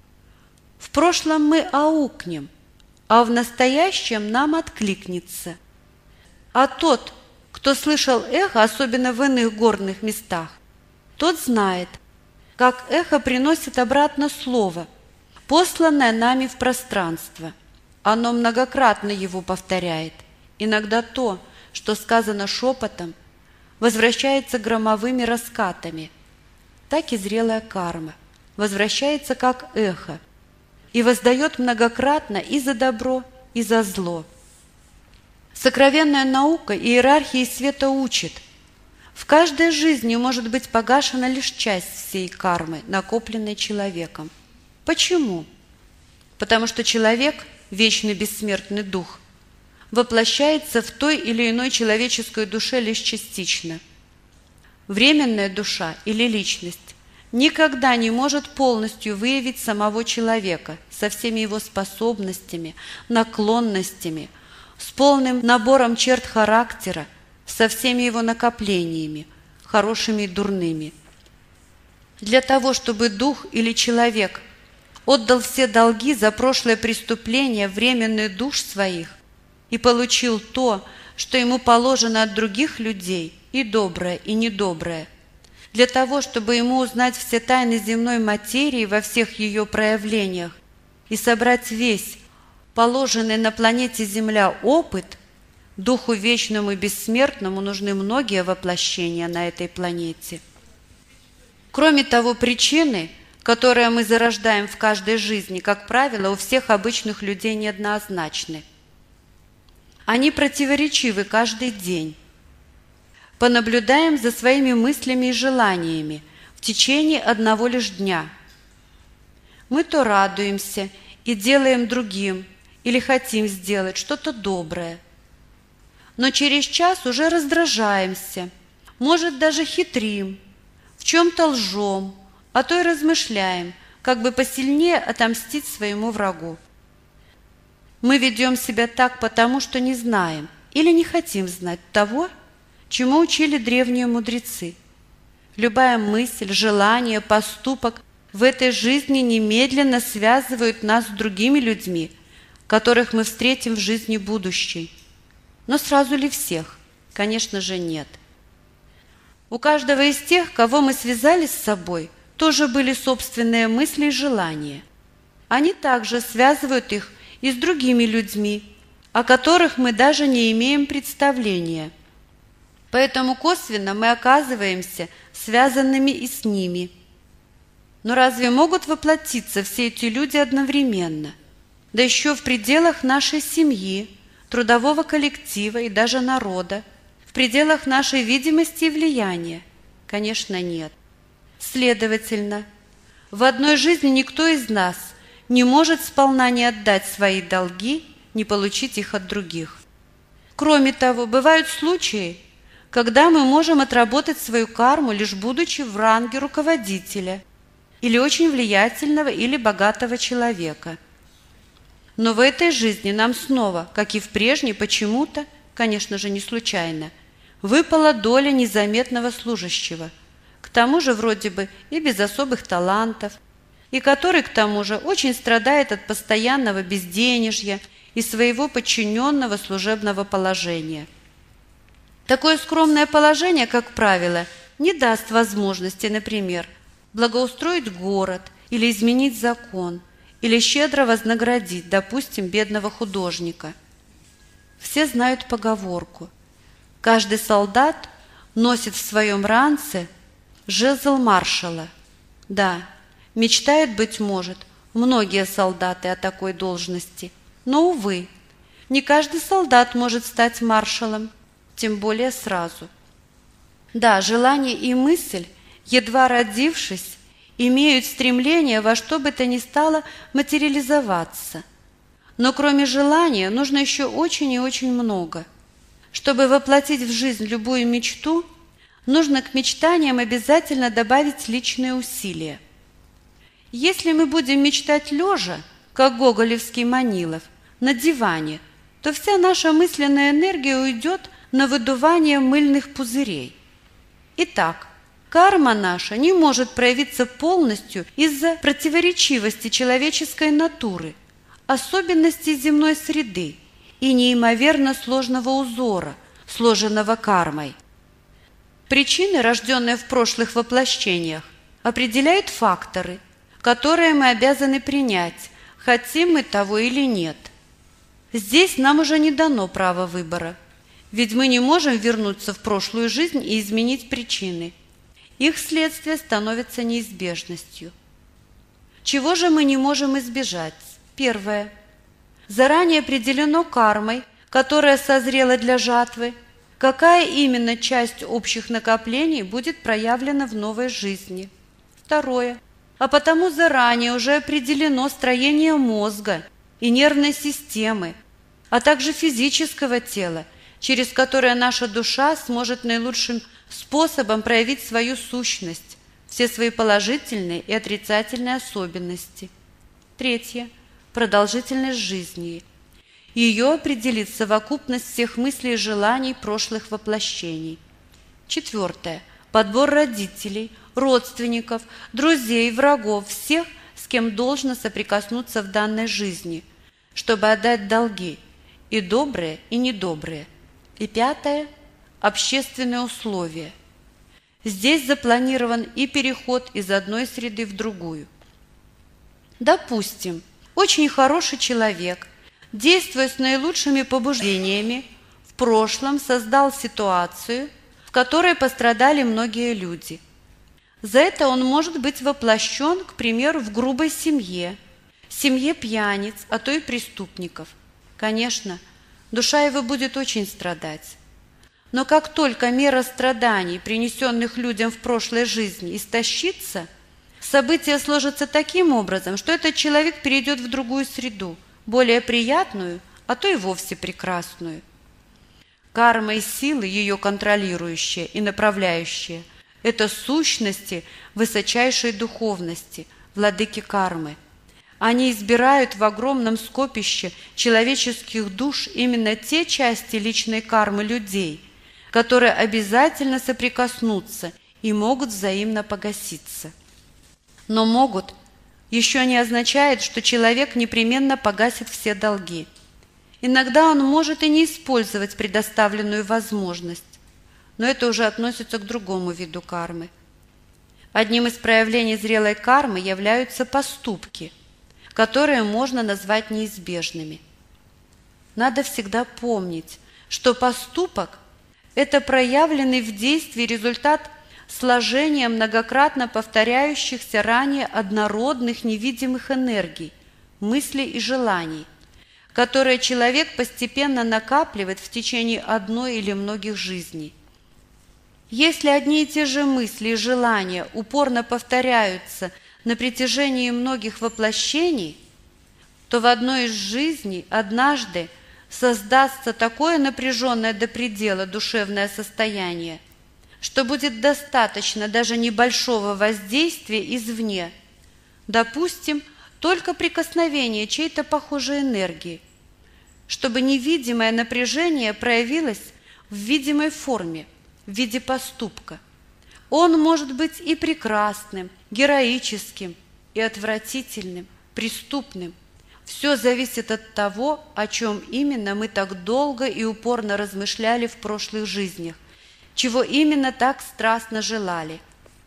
В прошлом мы аукнем, а в настоящем нам откликнется. А тот, кто слышал эхо, особенно в иных горных местах, тот знает, как эхо приносит обратно слово, посланное нами в пространство. Оно многократно его повторяет, иногда то, что сказано шепотом, возвращается громовыми раскатами, так и зрелая карма возвращается как эхо и воздает многократно и за добро, и за зло. Сокровенная наука иерархии света учит: в каждой жизни может быть погашена лишь часть всей кармы, накопленной человеком. Почему? Потому что человек, вечный бессмертный дух, воплощается в той или иной человеческой душе лишь частично. Временная душа или личность никогда не может полностью выявить самого человека со всеми его способностями, наклонностями, с полным набором черт характера, со всеми его накоплениями, хорошими и дурными. Для того, чтобы дух или человек отдал все долги за прошлое преступление временных душ своих и получил то, что ему положено от других людей, и доброе, и недоброе, для того, чтобы ему узнать все тайны земной материи во всех ее проявлениях и собрать весь положенный на планете Земля опыт, Духу Вечному и Бессмертному нужны многие воплощения на этой планете. Кроме того, причины, которые мы зарождаем в каждой жизни, как правило, у всех обычных людей неоднозначны. Они противоречивы каждый день. Понаблюдаем за своими мыслями и желаниями в течение одного лишь дня. Мы то радуемся и делаем другим, или хотим сделать что-то доброе, но через час уже раздражаемся, может, даже хитрим, в чем-то лжем, а то и размышляем, как бы посильнее отомстить своему врагу. Мы ведем себя так, потому что не знаем или не хотим знать того, чему учили древние мудрецы. Любая мысль, желание, поступок в этой жизни немедленно связывают нас с другими людьми, которых мы встретим в жизни будущей. Но сразу ли всех? Конечно же, нет. У каждого из тех, кого мы связали с собой, тоже были собственные мысли и желания. Они также связывают их и с другими людьми, о которых мы даже не имеем представления. Поэтому косвенно мы оказываемся связанными и с ними. Но разве могут воплотиться все эти люди одновременно? Да еще в пределах нашей семьи, трудового коллектива и даже народа, в пределах нашей видимости и влияния? Конечно, нет. Следовательно, в одной жизни никто из нас не может сполна не отдать свои долги, не получить их от других. Кроме того, бывают случаи, когда мы можем отработать свою карму, лишь будучи в ранге руководителя или очень влиятельного или богатого человека. Но в этой жизни нам снова, как и в прежней, почему-то, конечно же не случайно, выпала доля незаметного служащего, к тому же вроде бы и без особых талантов, и который, к тому же, очень страдает от постоянного безденежья и своего подчиненного служебного положения. Такое скромное положение, как правило, не даст возможности, например, благоустроить город или изменить закон, или щедро вознаградить, допустим, бедного художника. Все знают поговорку: каждый солдат носит в своем ранце жезл маршала. Да, мечтают, быть может, многие солдаты о такой должности, но, увы, не каждый солдат может стать маршалом, тем более сразу. Да, желание и мысль, едва родившись, имеют стремление во что бы то ни стало материализоваться. Но кроме желания нужно еще очень и очень много. Чтобы воплотить в жизнь любую мечту, нужно к мечтаниям обязательно добавить личные усилия. Если мы будем мечтать лежа, как гоголевский Манилов, на диване, то вся наша мысленная энергия уйдет на выдувание мыльных пузырей. Итак, карма наша не может проявиться полностью из-за противоречивости человеческой натуры, особенностей земной среды и неимоверно сложного узора, сложенного кармой. Причины, рожденные в прошлых воплощениях, определяют факторы, которые мы обязаны принять, хотим мы того или нет. Здесь нам уже не дано право выбора, ведь мы не можем вернуться в прошлую жизнь и изменить причины. Их следствие становится неизбежностью. Чего же мы не можем избежать? Первое. Заранее определено кармой, которая созрела для жатвы, какая именно часть общих накоплений будет проявлена в новой жизни. Второе. А потому заранее уже определено строение мозга и нервной системы, а также физического тела, через которое наша душа сможет наилучшим способом проявить свою сущность, все свои положительные и отрицательные особенности. Третье. Продолжительность жизни. Ее определит совокупность всех мыслей и желаний прошлых воплощений. Четвертое. Подбор родителей, родственников, друзей, врагов, всех, с кем должно соприкоснуться в данной жизни, чтобы отдать долги, и добрые, и недобрые. И пятое – общественные условия. Здесь запланирован и переход из одной среды в другую. Допустим, очень хороший человек, действуя с наилучшими побуждениями, в прошлом создал ситуацию, в которой пострадали многие люди. За это он может быть воплощен, к примеру, в грубой семье, семье пьяниц, а то и преступников. Конечно, душа его будет очень страдать. Но как только мера страданий, принесенных людям в прошлой жизни, истощится, события сложатся таким образом, что этот человек перейдет в другую среду, более приятную, а то и вовсе прекрасную. Карма и силы, ее контролирующие и направляющие, это сущности высочайшей духовности, владыки кармы. Они избирают в огромном скопище человеческих душ именно те части личной кармы людей, которые обязательно соприкоснутся и могут взаимно погаситься. Но «могут» еще не означает, что человек непременно погасит все долги. Иногда он может и не использовать предоставленную возможность, но это уже относится к другому виду кармы. Одним из проявлений зрелой кармы являются поступки, которые можно назвать неизбежными. Надо всегда помнить, что поступок – это проявленный в действии результат сложения многократно повторяющихся ранее однородных невидимых энергий, мыслей и желаний, которые человек постепенно накапливает в течение одной или многих жизней. Если одни и те же мысли и желания упорно повторяются на протяжении многих воплощений, то в одной из жизней однажды создастся такое напряженное до предела душевное состояние, что будет достаточно даже небольшого воздействия извне, допустим, только прикосновение чьей-то похожей энергии, чтобы невидимое напряжение проявилось в видимой форме, в виде поступка. Он может быть и прекрасным, героическим, и отвратительным, преступным. Все зависит от того, о чем именно мы так долго и упорно размышляли в прошлых жизнях, чего именно так страстно желали.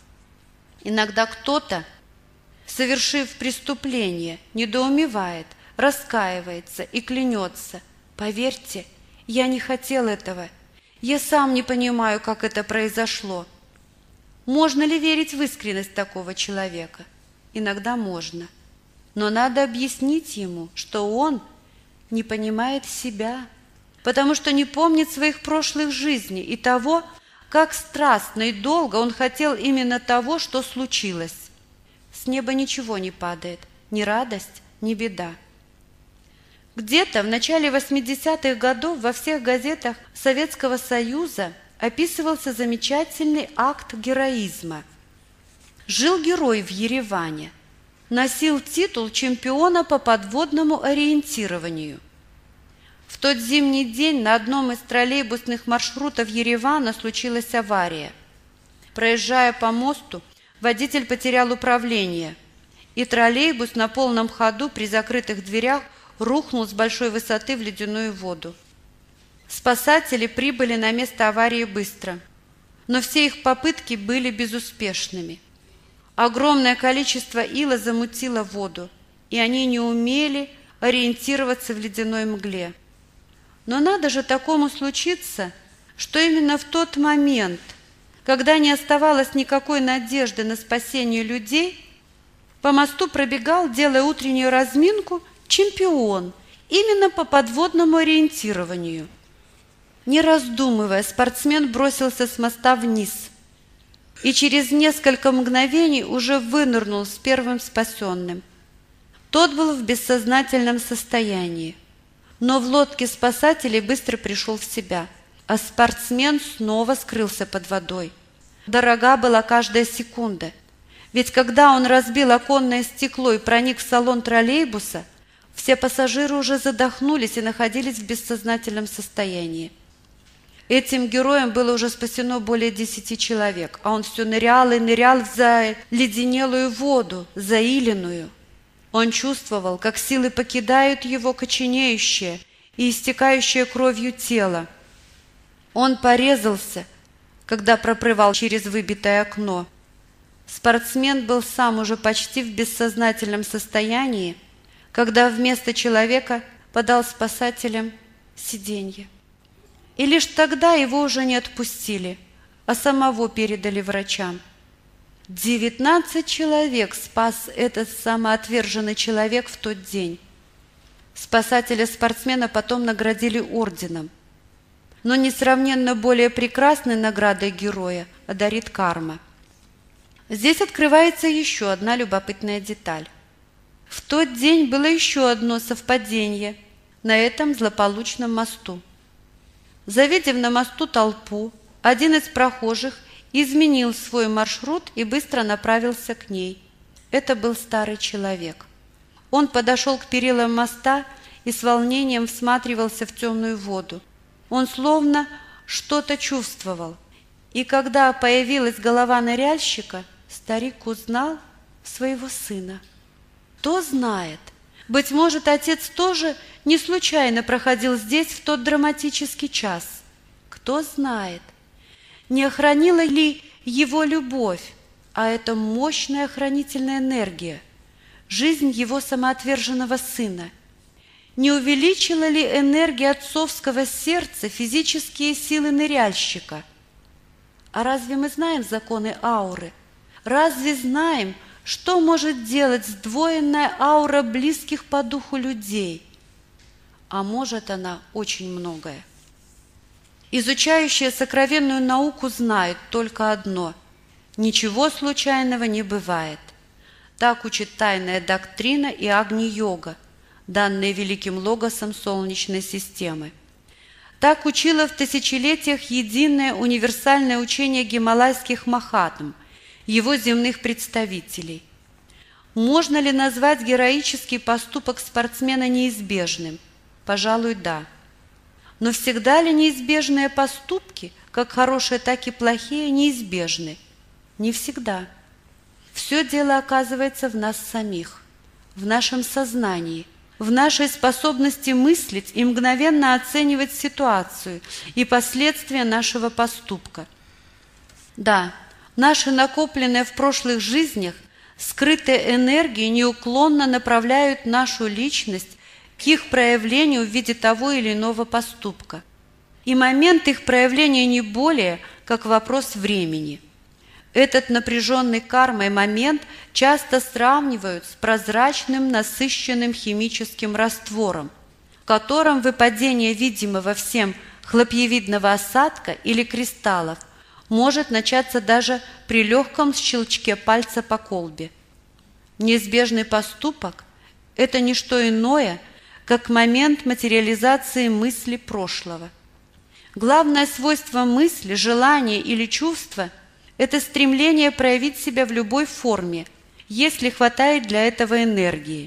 Иногда кто-то, совершив преступление, недоумевает, раскаивается и клянется: «Поверьте, я не хотел этого, я сам не понимаю, как это произошло». Можно ли верить в искренность такого человека? Иногда можно. Но надо объяснить ему, что он не понимает себя, потому что не помнит своих прошлых жизней и того, как страстно и долго он хотел именно того, что случилось. С неба ничего не падает, ни радость, ни беда. Где-то в начале восьмидесятых годов во всех газетах Советского Союза описывался замечательный акт героизма. Жил герой в Ереване, носил титул чемпиона по подводному ориентированию. В тот зимний день на одном из троллейбусных маршрутов Еревана случилась авария. Проезжая по мосту, водитель потерял управление, и троллейбус на полном ходу при закрытых дверях рухнул с большой высоты в ледяную воду. Спасатели прибыли на место аварии быстро, но все их попытки были безуспешными. Огромное количество ила замутило воду, и они не умели, ориентироваться в ледяной мгле. Но надо же такому случиться, что именно в тот момент, когда не оставалось никакой надежды на спасение людей, по мосту пробегал, делая утреннюю разминку, чемпион именно по подводному ориентированию. Не раздумывая, спортсмен бросился с моста вниз и через несколько мгновений уже вынырнул с первым спасенным. Тот был в бессознательном состоянии, но в лодке спасателей быстро пришел в себя, а спортсмен снова скрылся под водой. Дорога была каждая секунда, ведь когда он разбил оконное стекло и проник в салон троллейбуса, все пассажиры уже задохнулись и находились в бессознательном состоянии. Этим героем было уже спасено более десяти человек, а он все нырял и нырял в заледенелую воду, заиленную. Он чувствовал, как силы покидают его коченеющее и истекающее кровью тело. Он порезался, когда проплывал через выбитое окно. Спортсмен был сам уже почти в бессознательном состоянии, когда вместо человека подал спасателям сиденье. И лишь тогда его уже не отпустили, а самого передали врачам. Девятнадцать человек спас этот самоотверженный человек в тот день. Спасателя-спортсмена потом наградили орденом. Но несравненно более прекрасной наградой героя одарит карма. Здесь открывается еще одна любопытная деталь. В тот день было еще одно совпадение на этом злополучном мосту. Завидев на мосту толпу, один из прохожих изменил свой маршрут и быстро направился к ней. Это был старый человек. Он подошел к перилам моста и с волнением всматривался в темную воду. Он словно что-то чувствовал. И когда появилась голова ныряльщика, старик узнал своего сына. Кто знает, быть может, отец тоже не случайно проходил здесь в тот драматический час. Кто знает, не охранила ли его любовь, а это мощная охранительная энергия, жизнь его самоотверженного сына. Не увеличила ли энергия отцовского сердца физические силы ныряльщика? А разве мы знаем законы ауры? Разве знаем, что может делать сдвоенная аура близких по духу людей? А может она очень многое. Изучающие сокровенную науку знают только одно – ничего случайного не бывает. Так учит тайная доктрина и Агни-йога, данная великим логосом Солнечной системы. Так учило в тысячелетиях единое универсальное учение гималайских махатм, его земных представителей. Можно ли назвать героический поступок спортсмена неизбежным? Пожалуй, да. Но всегда ли неизбежные поступки, как хорошие, так и плохие, неизбежны? Не всегда. Все дело оказывается в нас самих, в нашем сознании, в нашей способности мыслить и мгновенно оценивать ситуацию и последствия нашего поступка. Да, наши накопленные в прошлых жизнях скрытые энергии неуклонно направляют нашу личность к их проявлению в виде того или иного поступка. И момент их проявления не более, как вопрос времени. Этот напряженный кармой момент часто сравнивают с прозрачным насыщенным химическим раствором, в котором выпадение видимого всем хлопьевидного осадка или кристаллов может начаться даже при легком щелчке пальца по колбе. Неизбежный поступок – это не что иное, как момент материализации мысли прошлого. Главное свойство мысли, желания или чувства – это стремление проявить себя в любой форме, если хватает для этого энергии.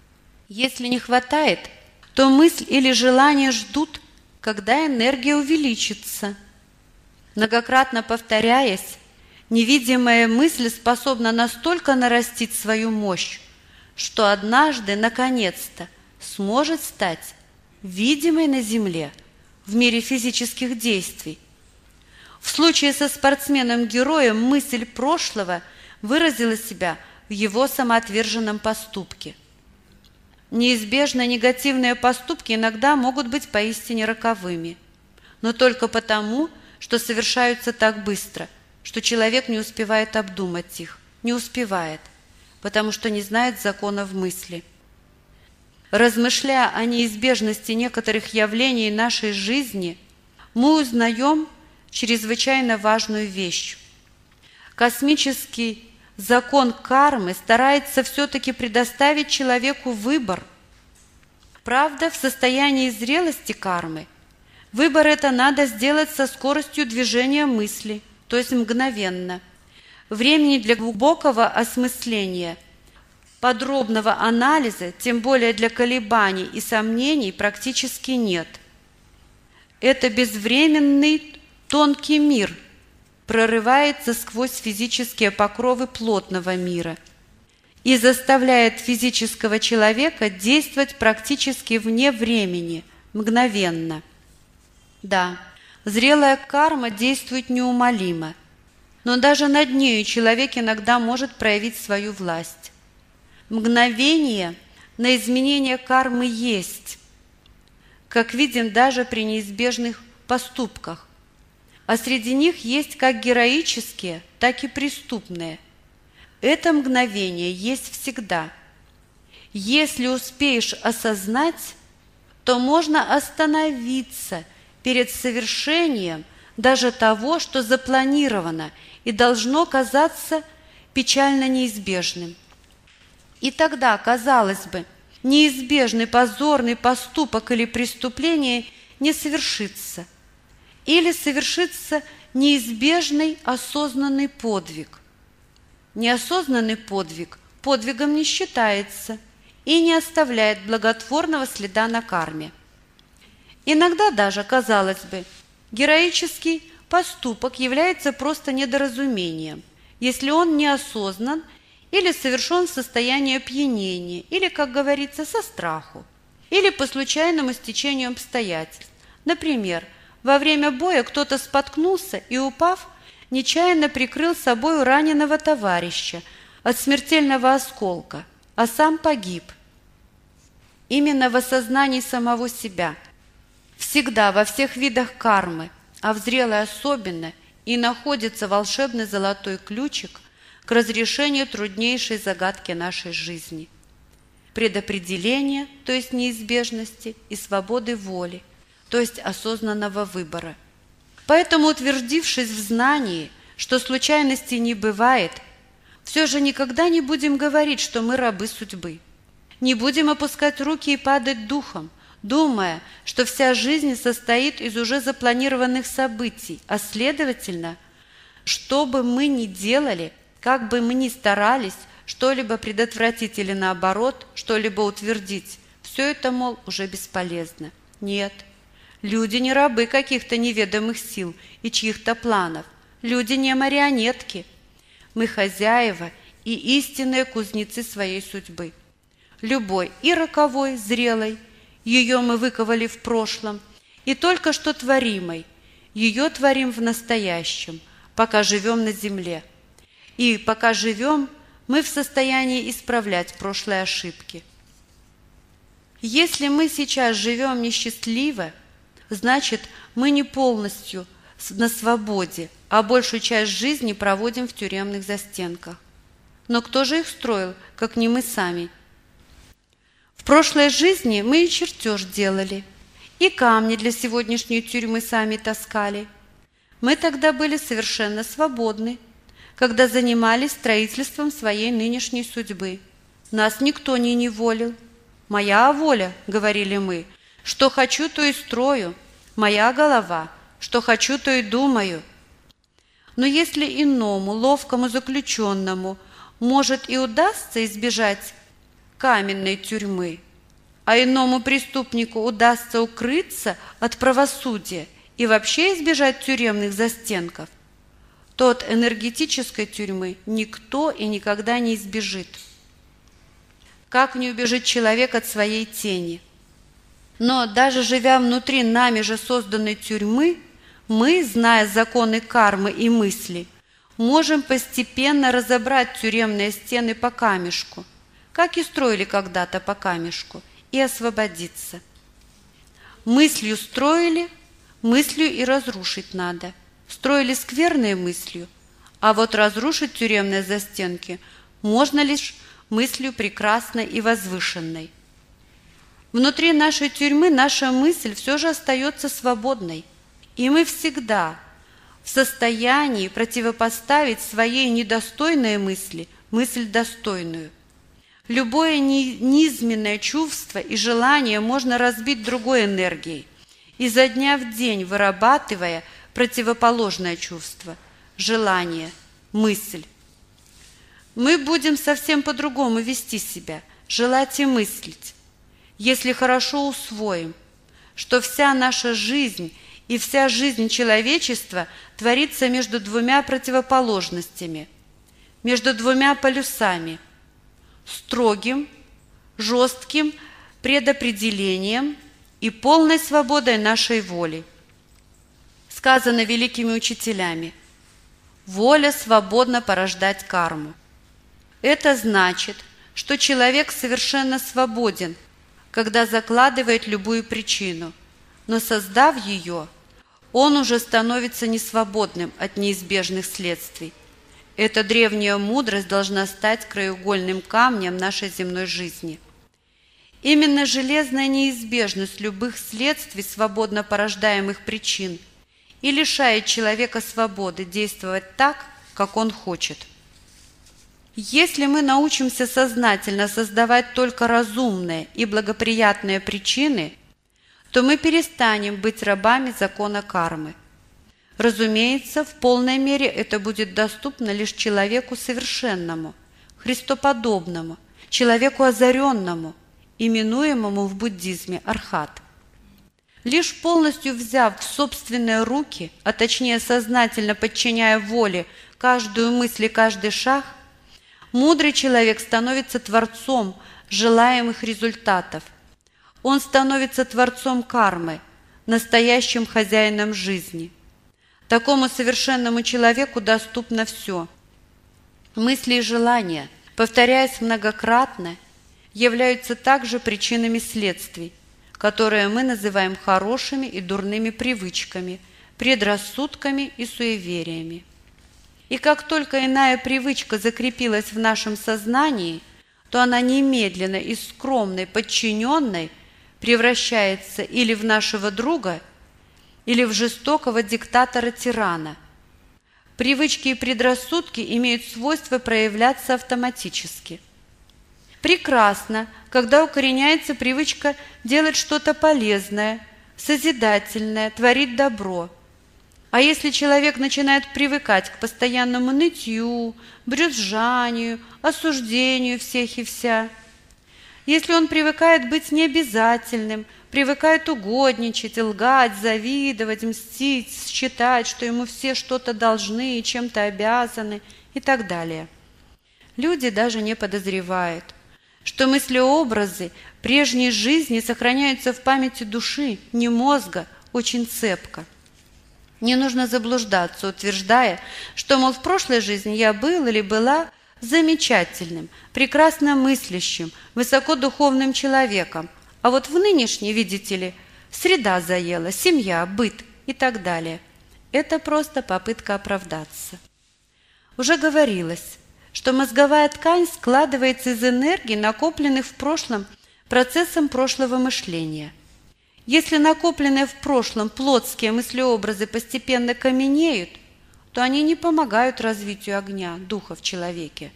Если не хватает, то мысль или желание ждут, когда энергия увеличится. Многократно повторяясь, невидимая мысль способна настолько нарастить свою мощь, что однажды, наконец-то, сможет стать видимой на Земле в мире физических действий. В случае со спортсменом-героем мысль прошлого выразила себя в его самоотверженном поступке. неизбежно негативные поступки иногда могут быть поистине роковыми, но только потому, что совершаются так быстро, что человек не успевает обдумать их, не успевает, потому что не знает законов мысли. Размышляя о неизбежности некоторых явлений нашей жизни, мы узнаем чрезвычайно важную вещь. Космический закон кармы старается все-таки предоставить человеку выбор. Правда, в состоянии зрелости кармы выбор это надо сделать со скоростью движения мысли, то есть мгновенно. Времени для глубокого осмысления, подробного анализа, тем более для колебаний и сомнений, практически нет. Это безвременный тонкий мир прорывается сквозь физические покровы плотного мира и заставляет физического человека действовать практически вне времени, мгновенно. Да, зрелая карма действует неумолимо, но даже над нею человек иногда может проявить свою власть. Мгновение на изменение кармы есть, как видим даже при неизбежных поступках, а среди них есть как героические, так и преступные. Это мгновение есть всегда. Если успеешь осознать, то можно остановиться перед совершением даже того, что запланировано и должно казаться печально неизбежным. И тогда, казалось бы, неизбежный позорный поступок или преступление не совершится, или совершится неизбежный осознанный подвиг. Неосознанный подвиг подвигом не считается и не оставляет благотворного следа на карме. Иногда даже, казалось бы, героический поступок является просто недоразумением, если он неосознан или совершен в состоянии опьянения, или, как говорится, со страху, или по случайному стечению обстоятельств. Например, во время боя кто-то споткнулся и, упав, нечаянно прикрыл собою раненого товарища от смертельного осколка, а сам погиб. Именно в осознании самого себя, всегда во всех видах кармы, а в зрелой особенно, и находится волшебный золотой ключик к разрешению труднейшей загадки нашей жизни. Предопределение, то есть неизбежности, и свободы воли, то есть осознанного выбора. Поэтому, утвердившись в знании, что случайностей не бывает, все же никогда не будем говорить, что мы рабы судьбы. Не будем опускать руки и падать духом, думая, что вся жизнь состоит из уже запланированных событий, а следовательно, что бы мы ни делали, как бы мы ни старались что-либо предотвратить или наоборот, что-либо утвердить, все это, мол, уже бесполезно. Нет, люди не рабы каких-то неведомых сил и чьих-то планов. Люди не марионетки. Мы хозяева и истинные кузнецы своей судьбы. Любой и роковой, зрелой, ее мы выковали в прошлом, и только что творимой, ее творим в настоящем, пока живем на земле. И пока живем, мы в состоянии исправлять прошлые ошибки. Если мы сейчас живем несчастливо, значит, мы не полностью на свободе, а большую часть жизни проводим в тюремных застенках. Но кто же их строил, как не мы сами? В прошлой жизни мы и чертеж делали, и камни для сегодняшней тюрьмы сами таскали. Мы тогда были совершенно свободны, когда занимались строительством своей нынешней судьбы. Нас никто не неволил. «Моя воля», — говорили мы, — «что хочу, то и строю, моя голова, что хочу, то и думаю». Но если иному, ловкому заключенному, может и удастся избежать каменной тюрьмы, а иному преступнику удастся укрыться от правосудия и вообще избежать тюремных застенков, то от энергетической тюрьмы никто и никогда не избежит. Как не убежит человек от своей тени? Но даже живя внутри нами же созданной тюрьмы, мы, зная законы кармы и мысли, можем постепенно разобрать тюремные стены по камешку, как и строили когда-то по камешку, и освободиться. Мыслью строили, мыслью и разрушить надо. Строили скверной мыслью, а вот разрушить тюремные застенки можно лишь мыслью прекрасной и возвышенной. Внутри нашей тюрьмы наша мысль все же остается свободной, и мы всегда в состоянии противопоставить своей недостойной мысли мысль достойную. Любое низменное чувство и желание можно разбить другой энергией, изо дня в день вырабатывая противоположное чувство, желание, мысль. Мы будем совсем по-другому вести себя, желать и мыслить, если хорошо усвоим, что вся наша жизнь и вся жизнь человечества творится между двумя противоположностями, между двумя полюсами – строгим, жестким предопределением и полной свободой нашей воли. Сказано великими учителями: воля свободно порождать карму. Это значит, что человек совершенно свободен, когда закладывает любую причину, но создав ее, он уже становится несвободным от неизбежных следствий. Эта древняя мудрость должна стать краеугольным камнем нашей земной жизни. Именно железная неизбежность любых следствий свободно порождаемых причин и лишает человека свободы действовать так, как он хочет. Если мы научимся сознательно создавать только разумные и благоприятные причины, то мы перестанем быть рабами закона кармы. Разумеется, в полной мере это будет доступно лишь человеку совершенному, христоподобному, человеку озаренному, именуемому в буддизме архат. Лишь полностью взяв в собственные руки, а точнее сознательно подчиняя воле каждую мысль и каждый шаг, мудрый человек становится творцом желаемых результатов. Он становится творцом кармы, настоящим хозяином жизни. Такому совершенному человеку доступно все. Мысли и желания, повторяясь многократно, являются также причинами следствий, которые мы называем хорошими и дурными привычками, предрассудками и суевериями. И как только иная привычка закрепилась в нашем сознании, то она немедленно из скромной подчиненной превращается или в нашего друга, или в жестокого диктатора-тирана. Привычки и предрассудки имеют свойство проявляться автоматически. Прекрасно, когда укореняется привычка делать что-то полезное, созидательное, творить добро. А если человек начинает привыкать к постоянному нытью, брюзжанию, осуждению всех и вся, если он привыкает быть необязательным, привыкает угодничать, лгать, завидовать, мстить, считать, что ему все что-то должны и чем-то обязаны и так далее. Люди даже не подозревают, что мыслеобразы прежней жизни сохраняются в памяти души, не мозга, очень цепко. Не нужно заблуждаться, утверждая, что, мол, в прошлой жизни я был или была замечательным, прекрасно мыслящим, высокодуховным человеком, а вот в нынешней, видите ли, среда заела, семья, быт и так далее. Это просто попытка оправдаться. Уже говорилось, что мозговая ткань складывается из энергий, накопленных в прошлом процессом прошлого мышления. Если накопленные в прошлом плотские мыслеобразы постепенно каменеют, то они не помогают развитию огня, духа в человеке.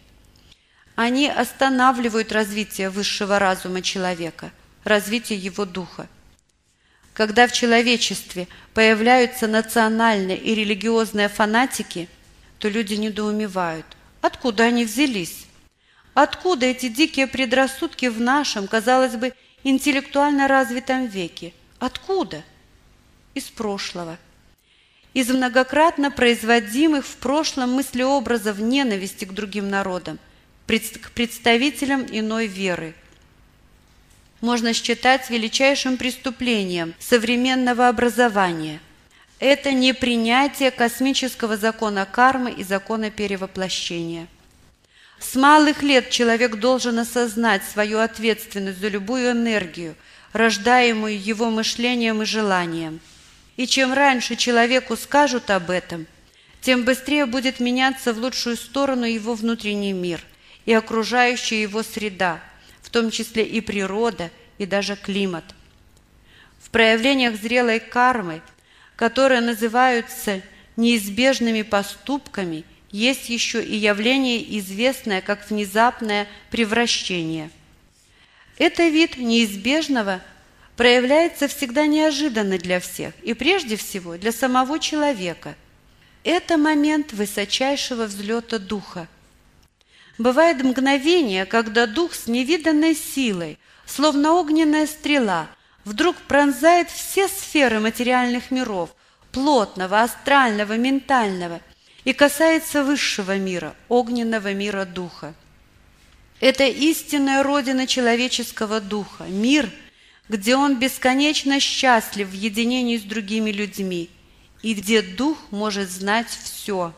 Они останавливают развитие высшего разума человека, развитие его духа. Когда в человечестве появляются национальные и религиозные фанатики, то люди недоумевают, откуда они взялись? Откуда эти дикие предрассудки в нашем, казалось бы, интеллектуально развитом веке? Откуда? Из прошлого. Из многократно производимых в прошлом мыслеобразов ненависти к другим народам, к представителям иной веры. Можно считать величайшим преступлением современного образования. Это непринятие космического закона кармы и закона перевоплощения. С малых лет человек должен осознать свою ответственность за любую энергию, рождаемую его мышлением и желанием. И чем раньше человеку скажут об этом, тем быстрее будет меняться в лучшую сторону его внутренний мир и окружающая его среда, в том числе и природа, и даже климат. В проявлениях зрелой кармы, которые называются неизбежными поступками, есть еще и явление, известное как внезапное превращение. Это вид неизбежного проявляется всегда неожиданно для всех и прежде всего для самого человека. Это момент высочайшего взлета духа. Бывает мгновение, когда дух с невиданной силой, словно огненная стрела, вдруг пронзает все сферы материальных миров, плотного, астрального, ментального, и касается высшего мира, огненного мира духа. Это истинная родина человеческого духа, мир, где он бесконечно счастлив в единении с другими людьми и где дух может знать все.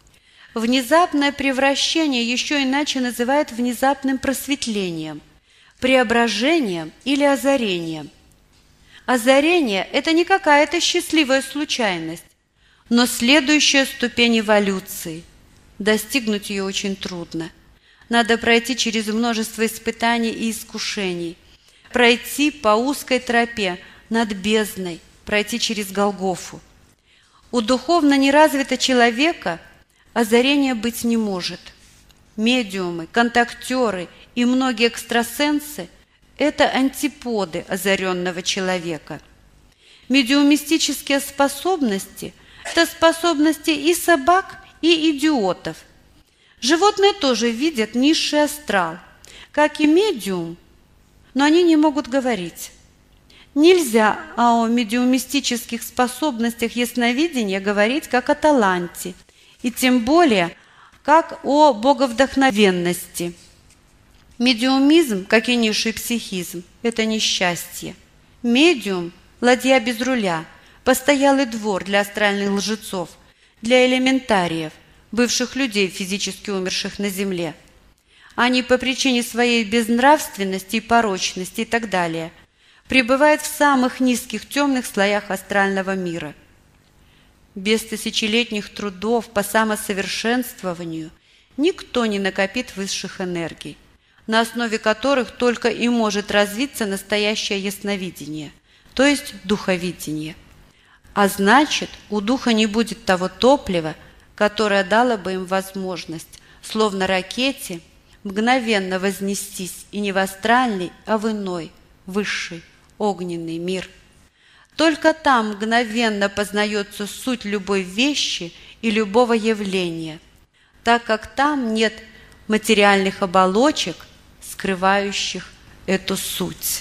Внезапное превращение еще иначе называют внезапным просветлением, преображением или озарением. Озарение – это не какая-то счастливая случайность, но следующая ступень эволюции. Достигнуть ее очень трудно. Надо пройти через множество испытаний и искушений, пройти по узкой тропе над бездной, пройти через Голгофу. У духовно неразвитого человека озарения быть не может. Медиумы, контактеры и многие экстрасенсы – это антиподы озаренного человека. Медиумистические способности – это способности и собак, и идиотов. Животные тоже видят низший астрал, как и медиум, но они не могут говорить. Нельзя о медиумистических способностях ясновидения говорить как о таланте, и тем более как о боговдохновенности. Медиумизм, как и низший психизм, это несчастье. Медиум – ладья без руля, постоялый двор для астральных лжецов, для элементариев, бывших людей, физически умерших на земле. Они по причине своей безнравственности и порочности и так далее пребывают в самых низких темных слоях астрального мира. Без тысячелетних трудов по самосовершенствованию никто не накопит высших энергий, на основе которых только и может развиться настоящее ясновидение, то есть духовидение. А значит, у духа не будет того топлива, которое дало бы им возможность, словно ракете, мгновенно вознестись и не в астральный, а в иной, высший, огненный мир. Только там мгновенно познается суть любой вещи и любого явления, так как там нет материальных оболочек, скрывающих эту суть.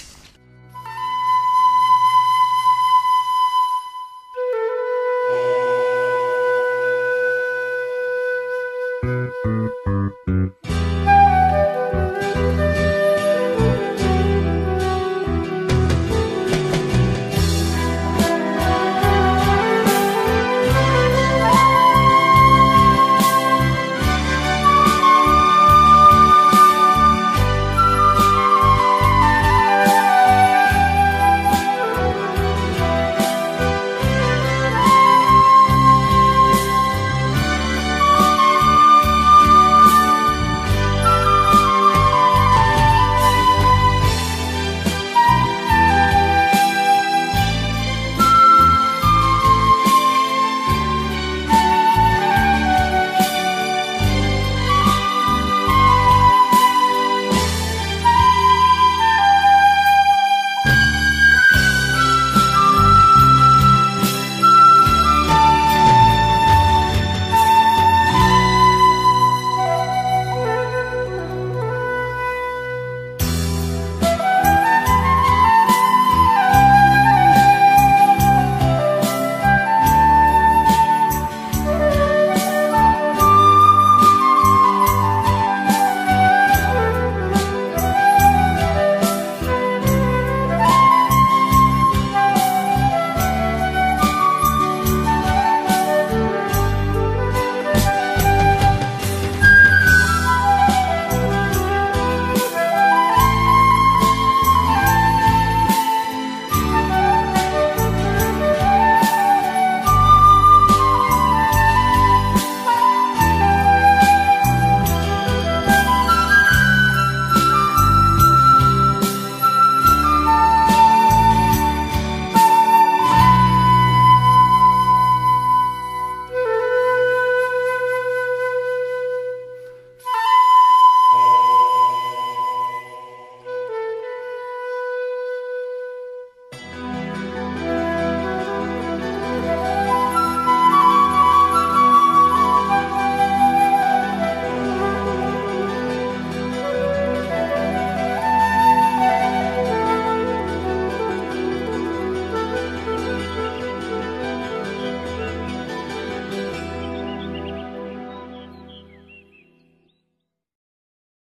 Thank you.